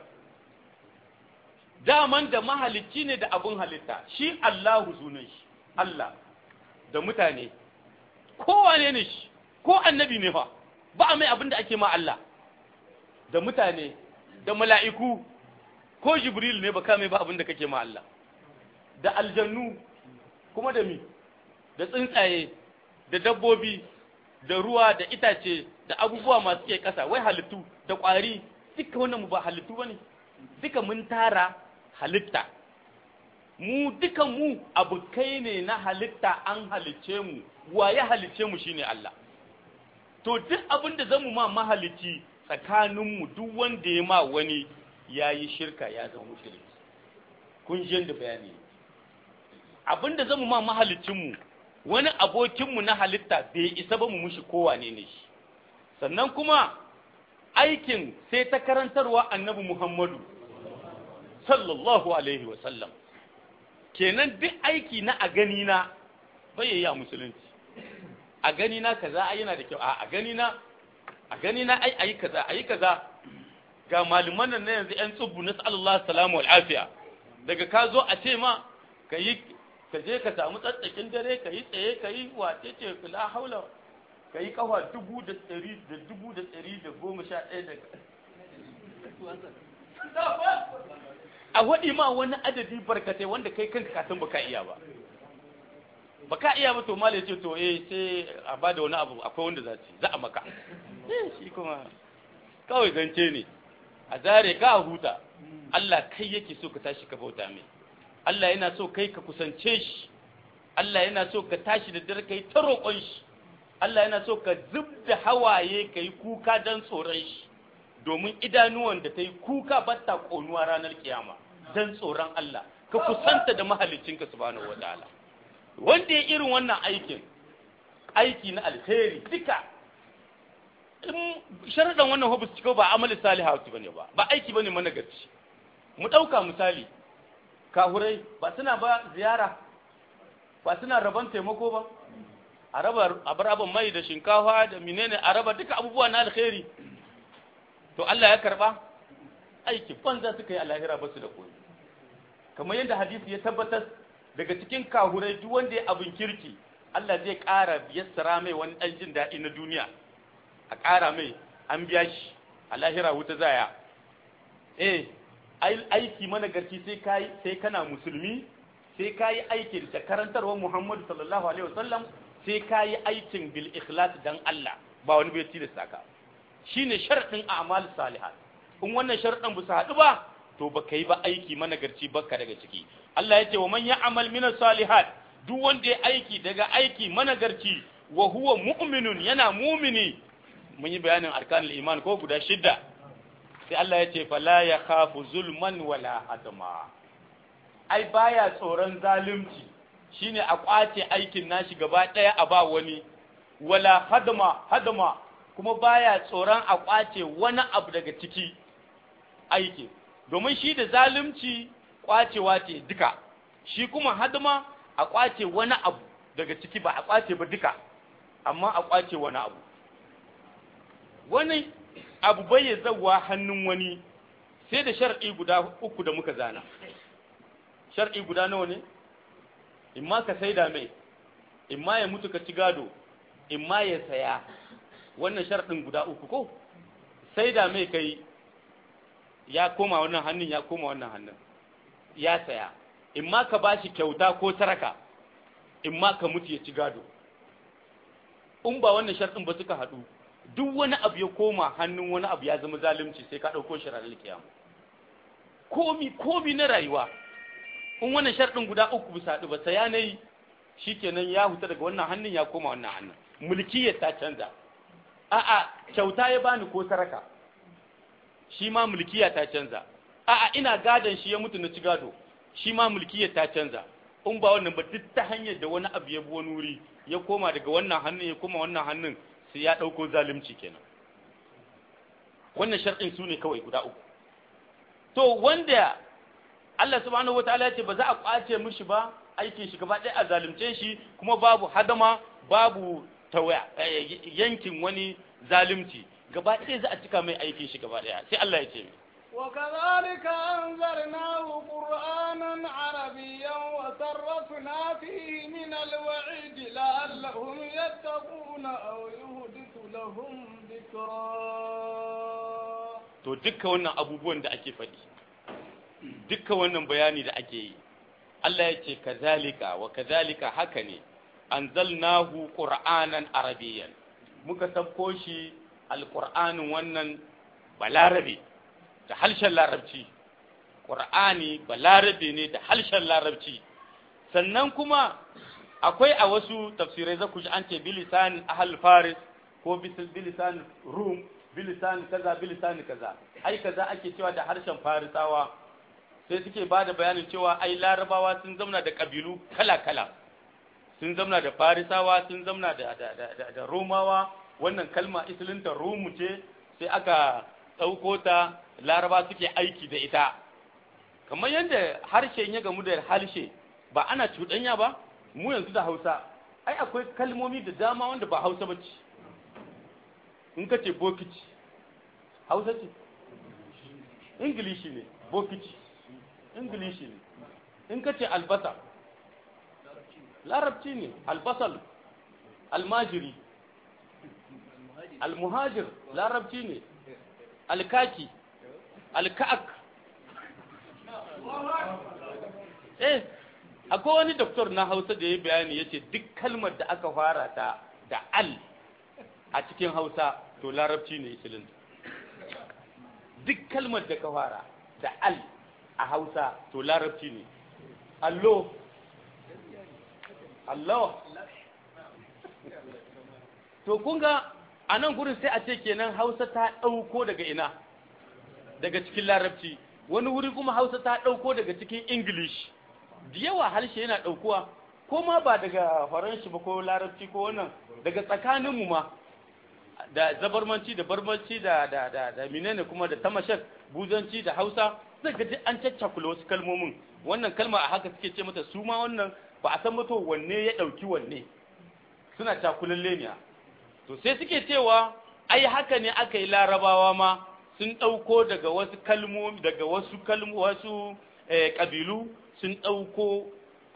daman da mahalicci ne da abin halitta shi Allahu sunan shi Allah da mutane kowane ne shi ko annabi ne fa ba a mai abin da ake ma Allah da mutane da mala'iku ko Jibril ne ba ka mai ba abin da kake ma Allah da aljannu kuma da mi da tsuntsaye da dabbobi da ruwa da itace da abubuwa masu ke ƙasa wai halittu da ƙwari duka wannan mu ba halittu bane duka mun tara halitta mu duka mu abukai ne na halitta an halicce mu waye halicce mu shine Allah to duk abin da zamu ma mahalicci tsakanin mu duk wanda ya ma wani yayi shirka ya zama mushriki kun ji yanda bayani abin da zamu ma mahaliccin mu wani abokinmu na halitta bai isa ba mu mushi kowane ne shi sannan kuma aikin sai ta karantarwa annabi Muhammadu sallallahu alaihi wa sallam kenan duk aiki na a gani na bai yi a musulunci a gani na kaza ai yana da kyau a gani na a gani na ai ayi kaza ayi kaza ga malaman nan yanzu yan tsubbu na sallallahu salamu wal afiya daga ka zo a ce ma kayi ka je ka samu tsatsakin dare ka yi tsaye ka yi wace ce la haula ka yi kafa dubu da tsari da dubu da tsari da goma sha ɗaya da a waɗi ma wani adadi barkatai wanda kai kanka ka san baka iya ba baka iya ba to mala ce to eh sai a bada wani abu akwai wanda za ci za a maka eh shi kuma kawai zance ne a zare ka huta Allah kai yake so ka tashi ka bauta mai Allah yana so kai ka kusance shi Allah yana so ka tashi da dare kai ta roƙon shi Allah yana so ka zubda hawaye kai kuka dan tsoron shi domin idanuwan da ta yi kuka batta konuwa ranar kiyama dan tsoron Allah ka kusanta da mahaliccinka subhanahu wataala wanda ya irin wannan aikin aiki na alheri duka in sharadan wannan hobus ciko ba amali salihatu bane ba ba aiki bane managarci mu dauka misali kahurai ba suna ba ziyara ba suna raban taimako ba a raba abaraban mai da shinkafa da menene a raba duka abubuwa na alheri to Allah ya karba aiki banza suka yi a lahira ba su da koyi kamar yadda hadisi ya tabbatar daga cikin kahurai duk wanda ya abin kirki Allah zai ƙara yassara mai wani ɗan jin daɗi na duniya a ƙara mai an biya shi a lahira wuta zaya eh aiki managarci sai kai sai kana musulmi sai kayi aikin da karantarwar Muhammadu sallallahu alaihi wasallam sai kayi aikin bil ikhlas dan Allah ba wani bai tilasta ka shine sharadin a'mal salihat in wannan sharadin ba su haɗu ba to baka yi ba aiki managarci baka daga ciki Allah ya ce wa man ya'mal min salihat duk wanda ya aiki daga aiki managarci wa huwa mu'minun yana mu'mini mun yi bayanin arkanul iman ko guda shidda sai Allah ya ce fala yakhafu zulman wala hadma ai baya tsoron zalunci shine a kwace aikin nashi gaba daya a ba wani wala hadma hadma kuma baya tsoron a kwace wani abu daga ciki aiki domin shi da zalunci kwacewa ce duka shi kuma hadma a kwace wani abu daga ciki ba a kwace ba duka amma a kwace wani abu wani abu bai zawa hannun wani sai da shar'i guda uku da muka zana shar'i guda nawa ne imma ka saida mai imma ya mutu ka ci gado imma ya saya wannan sharɗin guda uku ko saida mai kai ya koma wannan hannun ya koma wannan hannun ya saya imma ka bashi kyauta ko saraka imma ka mutu ya ci gado in ba wannan sharɗin ba suka haɗu duk wani abu ya koma hannun wani abu ya zama zalunci sai ka ɗauko shi ranar kiyama komi komi na rayuwa in wannan sharɗin guda uku bisa haɗu ba sai ya nayi shikenan ya huta daga wannan hannun ya koma wannan hannun mulkiyar ta canza a'a kyauta ya bani ko saraka shi ma mulkiya ta canza a'a ina gadon shi ya mutu na ci gado shi ma mulkiyar ta canza in ba wannan ba duk ta hanyar da wani abu ya bi wani wuri ya koma daga wannan hannun ya koma wannan hannun sai ya ɗauko zalunci kenan wannan sharɗin su ne kawai guda uku to wanda Allah subhanahu wataala ya ce ba za a kwace mishi ba aikin shi gaba ɗaya a zalunce shi kuma babu hadama babu tawaya yankin wani zalunci gaba ɗaya za a cika mai aikin shi gaba ɗaya sai Allah ya ce وكذلك أنزلناه قرآنا عربيا وصرفنا فيه من الوعيد لعلهم يتقون أو يحدث لهم ذكرا. to dukkan wannan abubuwan da ake faɗi dukkan wannan bayani da ake yi Allah ya ce kazalika wa kazalika haka ne anzalnahu qur'anan arabiyyan muka sabko shi alqur'anin wannan balarabe da harshen larabci qur'ani balarabe ne da harshen larabci sannan kuma akwai a wasu tafsirai za ku ji an ce bilisan ahl faris ko bilisan rum bilisan kaza bilisan kaza ai kaza ake cewa da harshen farisawa sai suke ba da bayanin cewa ai larabawa sun zamna da kabilu kala-kala sun zamna da farisawa sun zamna da, da, da, da romawa wannan kalma isilinta rumu ce sai aka ɗauko ta laraba suke aiki da ita kamar yadda harshen ya gamu da harshe ba ana cuɗanya ba mu yanzu da hausa ai akwai kalmomi da dama wanda ba hausa ba ce in ka ce bokici hausa ce ingilishi ne bokici ingilishi ne in ka ce albasa larabci ne albasal almajiri almuhajir larabci ne alkaki alka'ak eh akwai wani doktor na hausa da ya bayani ya ce duk kalmar da aka fara ta da al a cikin hausa to larabci ne isilin duk kalmar da ka fara da al a hausa to larabci ne allo allo to kunga a nan gurin sai a ce kenan hausa ta ɗauko daga ina daga cikin larabci wani wuri kuma hausa ta ɗauko daga cikin english da yawa harshe yana ɗaukowa ko ma ba daga faranshi ba ko larabci ko wannan daga tsakaninmu ma da zabarmanci da barmanci da da da da menene kuma da tamashak buzanci da hausa zai ga an caccakula wasu kalmomin wannan kalma a haka suke ce mata su ma wannan ba a san mutu wanne ya ɗauki wanne suna cakulalle ne to sai suke cewa ai haka ne aka yi larabawa ma sun ɗauko daga wasu kalmomi daga wasu kalmo wasu ƙabilu sun ɗauko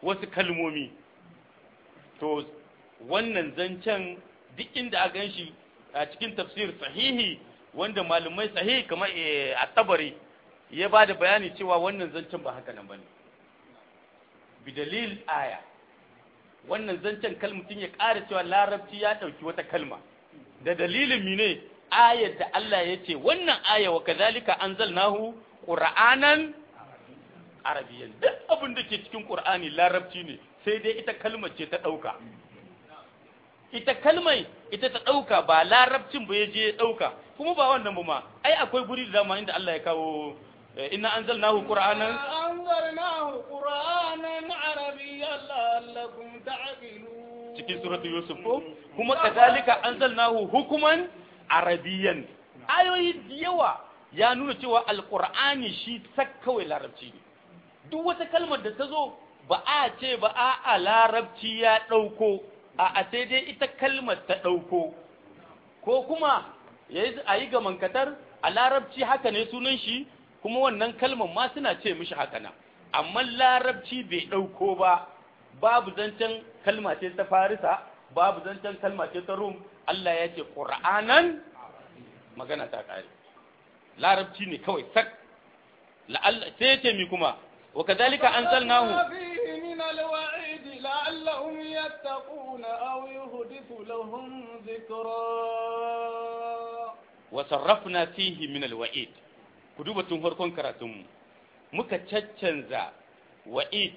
wasu kalmomi to wannan zancen duk inda a ganshi a cikin tafsir sahihi wanda malumai sahihi kamar a tabari ya ba da bayani cewa wannan zancen ba haka nan bane bidalil aya wannan zancen kalmutin ya ƙara cewa larabci ya ɗauki wata kalma da dalilin mine ayar da Allah ya ce wannan aya wa kazalika anzalnahu qur'anan arabiyyan duk abin da ke cikin qur'ani larabci ne sai dai ita kalmar ce ta ɗauka ita kalmai ita ta ɗauka ba larabcin ba ya je ya ɗauka kuma ba wannan ba ma ai akwai guri da dama inda Allah ya kawo inna anzalnahu qur'anan anzalnahu qur'anan arabiyyan la'allakum ta'qilun cikin suratul yusuf ko kuma kadalika anzalnahu hukuman arabiyyan ayoyi yawa ya nuna cewa alqur'ani shi sak kawai larabci ne duk wata kalmar da ta zo ba a ce ba a larabci ya ɗauko a sai dai ita kalmar ta ɗauko ko kuma a yi ga mankatar a larabci haka ne sunan shi kuma wannan kalmar ma suna ce mishi haka na amma larabci bai ɗauko ba babu zancen kalma ce ta farisa babu zancen kalma ce ta rum Allah ya ce ƙur'anan magana ta ƙare larabci ne kawai sak sai ya ce mi kuma wa kadhalika anzalnahu من الوعيد لعلهم يتقون أو يحدث لهم ذكرا وصرفنا فيه من الوعيد كدوبة تنهركم كراتم muka caccanza wa'id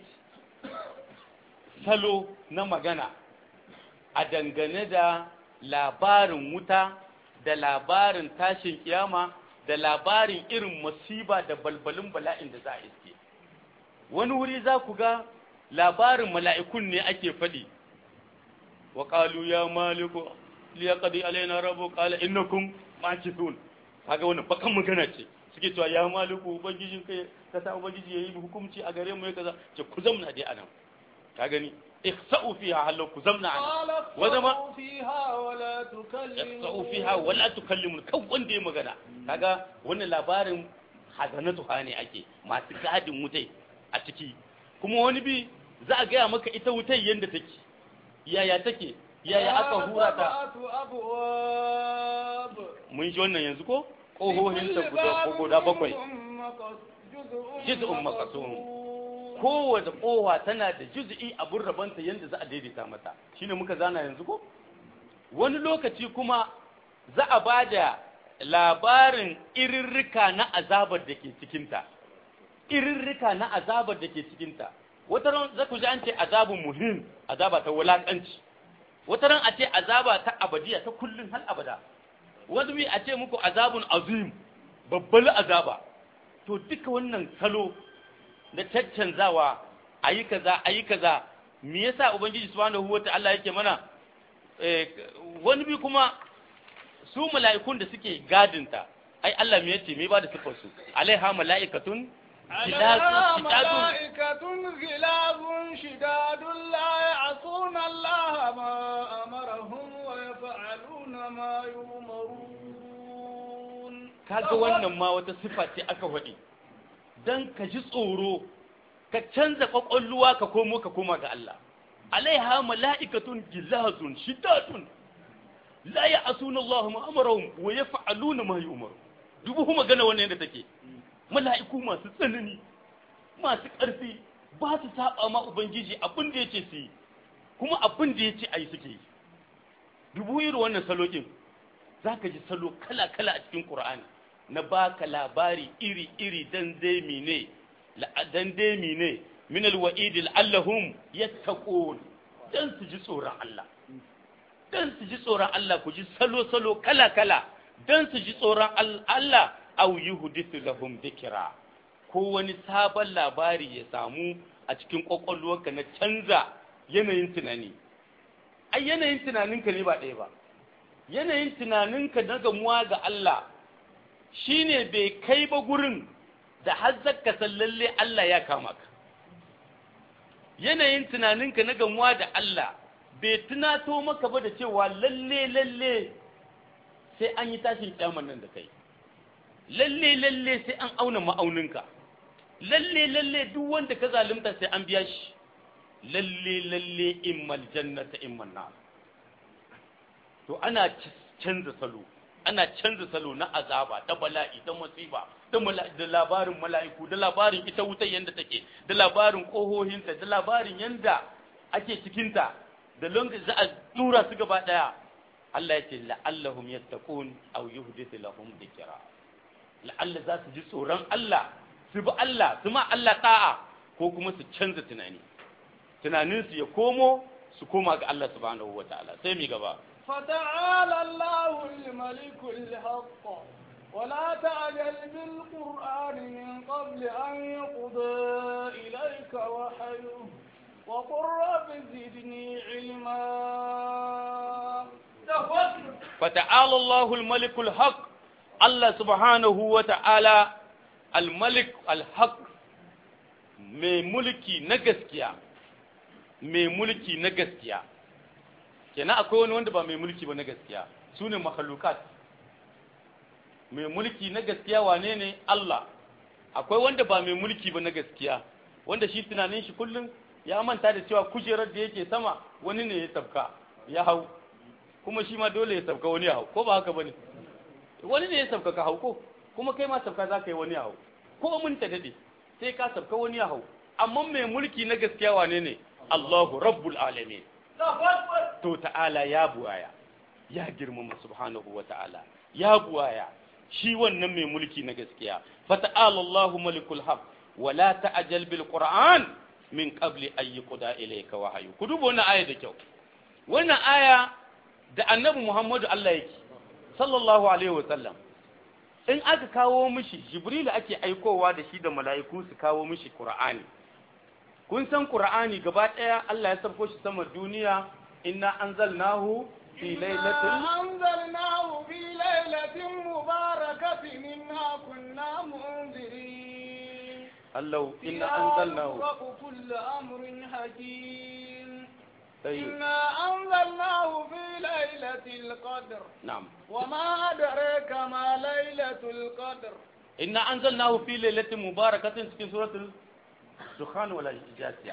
salo na magana a dangane da labarin wuta da labarin tashin kiyama da labarin irin masiba da balbalin bala'in da za a iske wani wuri za ku ga labarin mala'ikun ne ake faɗi wa ƙalu ya maliku liya ƙadi alaina rabu ƙala innakun makithun kaga wannan bakan magana ce suke cewa ya maliku ubangijin kai ka sa ubangiji yayi hukunci a gare mu ya kaza ce ku zamna dai anan ka gani ikhsa'u fiha halu ku zamna anan wa zama fiha wala tukallimu ikhsa'u fiha wala tukallimu kan wanda ya magana kaga wannan labarin hazanatu ne ake masu gadin wutai a ciki kuma wani bi za a gaya maka ita wutai yanda take yaya take yaya aka hura ta mun ji wannan yanzu ko ƙohohinta guda bakwai juz'un maqsum kowace ƙoha tana da juz'i abun rabanta yanda za a daidaita mata shine muka zana yanzu ko wani lokaci kuma za a bada labarin irirrika na azabar da ke cikinta irirrika na azabar da ke cikinta wata ran za ku ji an ce azabun muhim azaba ta wulakanci wata ran a ce azaba ta abadiya ta kullun hal abada wani bi a ce muku azabun azim babbal azaba to duka wannan salo da caccanzawa ayi kaza ayi kaza me yasa ubangiji subhanahu wataala yake mana wani bi kuma su mala'ikun da suke gadinta ai Allah me yace me ba da sifar su alaiha mala'ikatun ملائكة غلاظ شداد لا يعصون الله ما أمرهم ويفعلون ما يؤمرون kaga wannan ma wata sifa ce aka faɗi dan ka ji tsoro ka canza kwakwalluwa ka komo ka koma ga Allah alaiha mala'ikatun gilazun shidatun la ya'suna Allah ma amarahum wa yaf'aluna ma yu'maru dubu kuma gana wannan yadda take mala'iku masu tsanani masu ƙarfi ba su saba ma ubangiji abin da yace su yi kuma abin da yace ayi suke yi dubu irin wannan salokin zaka ji salo kala kala a cikin Qur'ani na baka labari iri iri dan dai ne dan dai ne min alwa'id la'allahum yattaqun dan su ji tsoron Allah dan su ji tsoron Allah ku ji salo salo kala kala dan su ji tsoron Allah aw yuhdithu lahum dhikra ko wani sabon labari ya samu a cikin kwakwalwarka na canza yanayin tunani ai yanayin tunaninka ne ba ɗaya ba yanayin tunaninka na gamuwa ga Allah shine bai kai ba gurin da har zaka san lalle Allah ya kama ka yanayin tunaninka na gamuwa da Allah bai tunato maka ba da cewa lalle lalle sai an yi tashin kiyamar nan da kai lalle lalle sai an auna ma'auninka lalle lalle duk wanda ka zalunta sai an biya shi lalle lalle immal jannata imman nar to ana canza salo ana canza salo na azaba da bala'i da musiba da da labarin mala'iku da labarin ita wutar yanda take da labarin kohohinta da labarin yanda ake cikin ta da longa za a tura su gaba daya Allah ya ce la'allahum yattaqun aw yuhdithu lahum dhikra la'alla za su ji tsoron Allah su bi Allah su ma Allah ta'a ko kuma su canza tunani tunanin su ya komo su koma ga Allah subhanahu wataala sai mi gaba فتعالى الله الملك الحق ولا تعجل بالقرآن من قبل أن يقضى إليك وحيه وقل رب زدني علما فتعالى الله الملك الحق الله سبحانه وتعالى الملك الحق mai mulki na gaskiya mai mulki na gaskiya kenan akwai wani wanda ba mai mulki ba na gaskiya su ne makhlukat mai mulki na gaskiya wane ne Allah akwai wanda ba mai mulki ba na gaskiya wanda shi tunanin shi kullum ya manta da cewa kujerar da yake sama wani ne ya sabka ya hau kuma shi ma dole ya sabka wani ya hau ko ba haka bane wani ne ya sabka ka hau ko kuma kai ma sabka za ka yi wani ya hau ko mun ta dade sai ka sabka wani ya hau amma mai mulki na gaskiya wane ne Allahu rabbul alamin to ta'ala ya buwaya ya girmama subhanahu wa ta'ala ya buwaya shi wannan mai mulki na gaskiya fa ta'ala Allahu malikul haq wa la ta'jal bil qur'an min qabli an yuqda ilayka wahyu ku duba wannan aya da kyau wannan aya da annabi Muhammadu Allah yake sallallahu alaihi wa sallam in aka kawo mishi jibril ake aikowa da shi da mala'iku su kawo mishi qur'ani kun san qur'ani gaba daya Allah ya sabko shi sama duniya inna anzalnahu fi lailatin anzalnahu fi lailatin mubarakatin inna kunna munzirin Allah inna anzalnahu kullu amrin hakim inna anzalnahu fi lailatul qadr na'am wama adraka ma lailatul qadr inna anzalnahu fi lailatin mubarakatin cikin suratul dukhan wala jasiya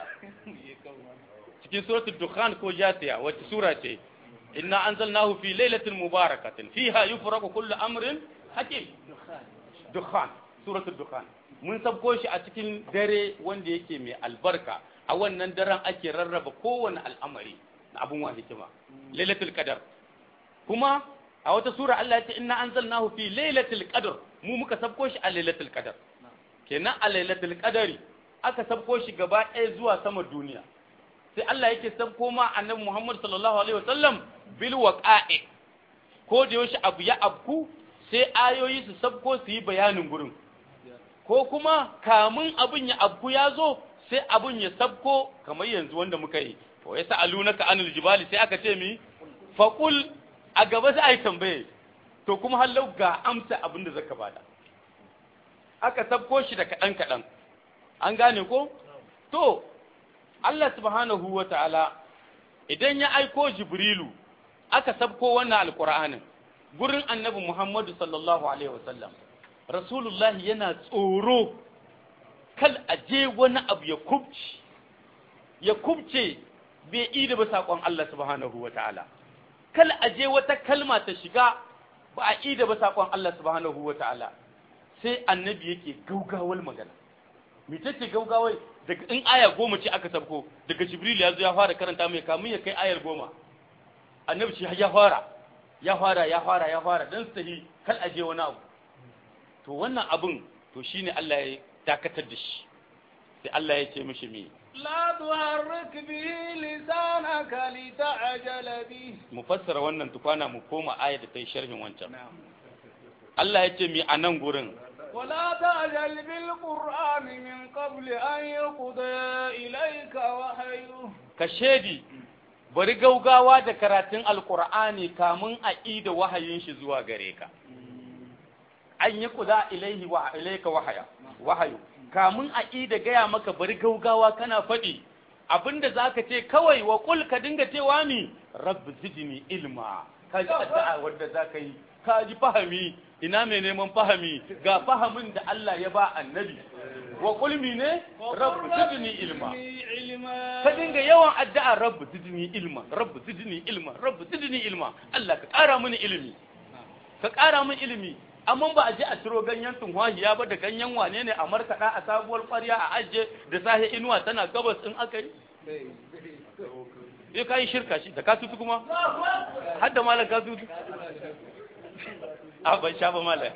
cikin suratul dukhan ko jasiya wacce sura ce inna anzalnahu fi lailatin mubarakatin fiha yufraqu kullu amrin hakim dukhan suratul dukhan mun sabko shi a cikin dare wanda yake mai albarka a wannan daren ake rarraba kowane al'amari na abun wa hikima lailatul qadar kuma a wata sura Allah ya ce inna anzalnahu fi lailatul qadr mu muka sabko shi a lailatul qadar kenan a lailatul qadari aka sabko shi gaba ɗaya zuwa sama duniya sai Allah yake sabko ma annabi Muhammad sallallahu alaihi wasallam bil waqa'i ko da yaushe abu ya abku sai ayoyi su sabko su yi bayanin gurin ko kuma kamun abun ya abku ya zo sai abun ya sabko kamar yanzu wanda muka yi to ya sa'alunaka anil jibali sai aka ce mi faqul a gaba sai ai tambaye to kuma hallau ga amsa abin da zaka bada aka sabko shi da kadan kadan an gane ko to Allah subhanahu wataala idan ya aiko Jibrilu aka sabko wannan alqur'anin gurin annabi Muhammadu sallallahu alaihi wasallam rasulullahi yana tsoro kal aje wani abu ya kubce ya kubce bai yi da ba sakon Allah subhanahu wataala kal aje wata kalma ta shiga ba a yi da ba sakon Allah subhanahu wataala sai annabi yake gaugawar magana me take gaugawai daga in aya goma ce aka sabko daga Jibril ya zo ya fara karanta mai kamun ya kai ayar goma annabi shi ya fara ya fara ya fara ya fara dan sahi kal aje wani abu to wannan abun to shine Allah ya dakatar da shi sai Allah ya ce mishi me la tuharrik bihi lisanaka lita'jala bihi mu fassara wannan tukwana mu koma ayar da ta yi sharhin wancan Allah ya ce mi anan gurin ولا تعجل بالقرآن من قبل أن يقضى إليك وحيه كشيدي bari gaugawa da karatun alkur'ani kamun a ida wahayin shi zuwa gare ka an yi kuda ilaihi wa ilaika wahaya wahayu kamun a ida gaya maka bari gaugawa kana faɗi abinda zaka ce kawai wa kul ka dinga cewa ni rabbi zidni ilma kaji addu'a wanda zaka yi kaji fahimi ina mai neman fahimi ga fahimin da Allah ya ba annabi wa kulmi ne rabbi zidni ilma ilma ka dinga yawan addu'a rabbi zidni ilma rabbi zidni ilma rabbi zidni ilma Allah ka ƙara mini ilimi ka ƙara min ilimi amma ba a je a ciro ganyen tunwahiya ba da ganyen wane ne a markaɗa a sabuwar ƙwarya a ajiye da sahe inuwa tana gabas in aka yi sai ka yi shirka shi da ka tutu kuma har da malar ka tutu a ban sha ba malar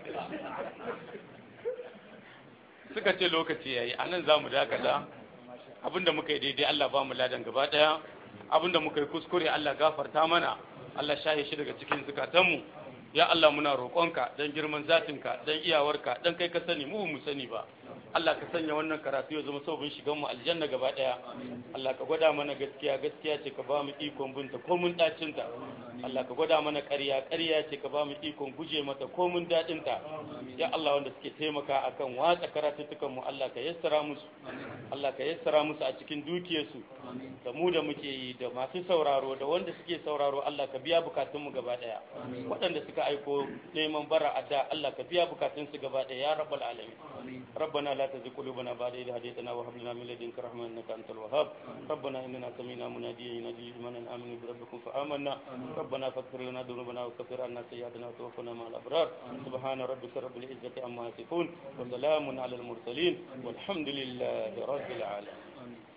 suka ce lokaci ya yi a nan za mu dakata abinda muka yi daidai Allah ba mu ladan gaba ɗaya abinda muka yi kuskure Allah gafarta mana Allah shahe shi daga cikin zukatanmu ya Allah muna roƙonka don girman zatinka don iyawarka don kai ka sani mu mu sani ba Allah ka sanya wannan karatu ya zama sabon shigan mu aljanna gaba daya Allah ka gwada mana gaskiya gaskiya ce ka ba mu ikon binta ko mun dacin ta Allah ka gwada mana ƙarya ƙarya ce ka ba mu ikon guje mata ko mun dadin ta ya Allah wanda suke taimaka akan watsa karatutukan mu Allah ka yassara musu Allah ka yassara musu a cikin dukiyarsu da mu da muke yi da masu sauraro da wanda suke sauraro Allah ka biya bukatun mu gaba daya waɗanda suka aiko neman bara adda Allah ka biya bukatun su gaba daya ya rabbal alamin rabbana لا تزغ قلوبنا بعد إذ هديتنا وهب لنا من لدنك رحمة إنك أنت الوهاب ربنا إننا سمعنا مناديا ينادي للإيمان أن آمنوا بربكم فآمنا ربنا فاغفر لنا ذنوبنا وكفر عنا سيئاتنا وتوفنا مع الأبرار سبحان ربك رب العزة عما يصفون وسلام على المرسلين والحمد لله رب العالمين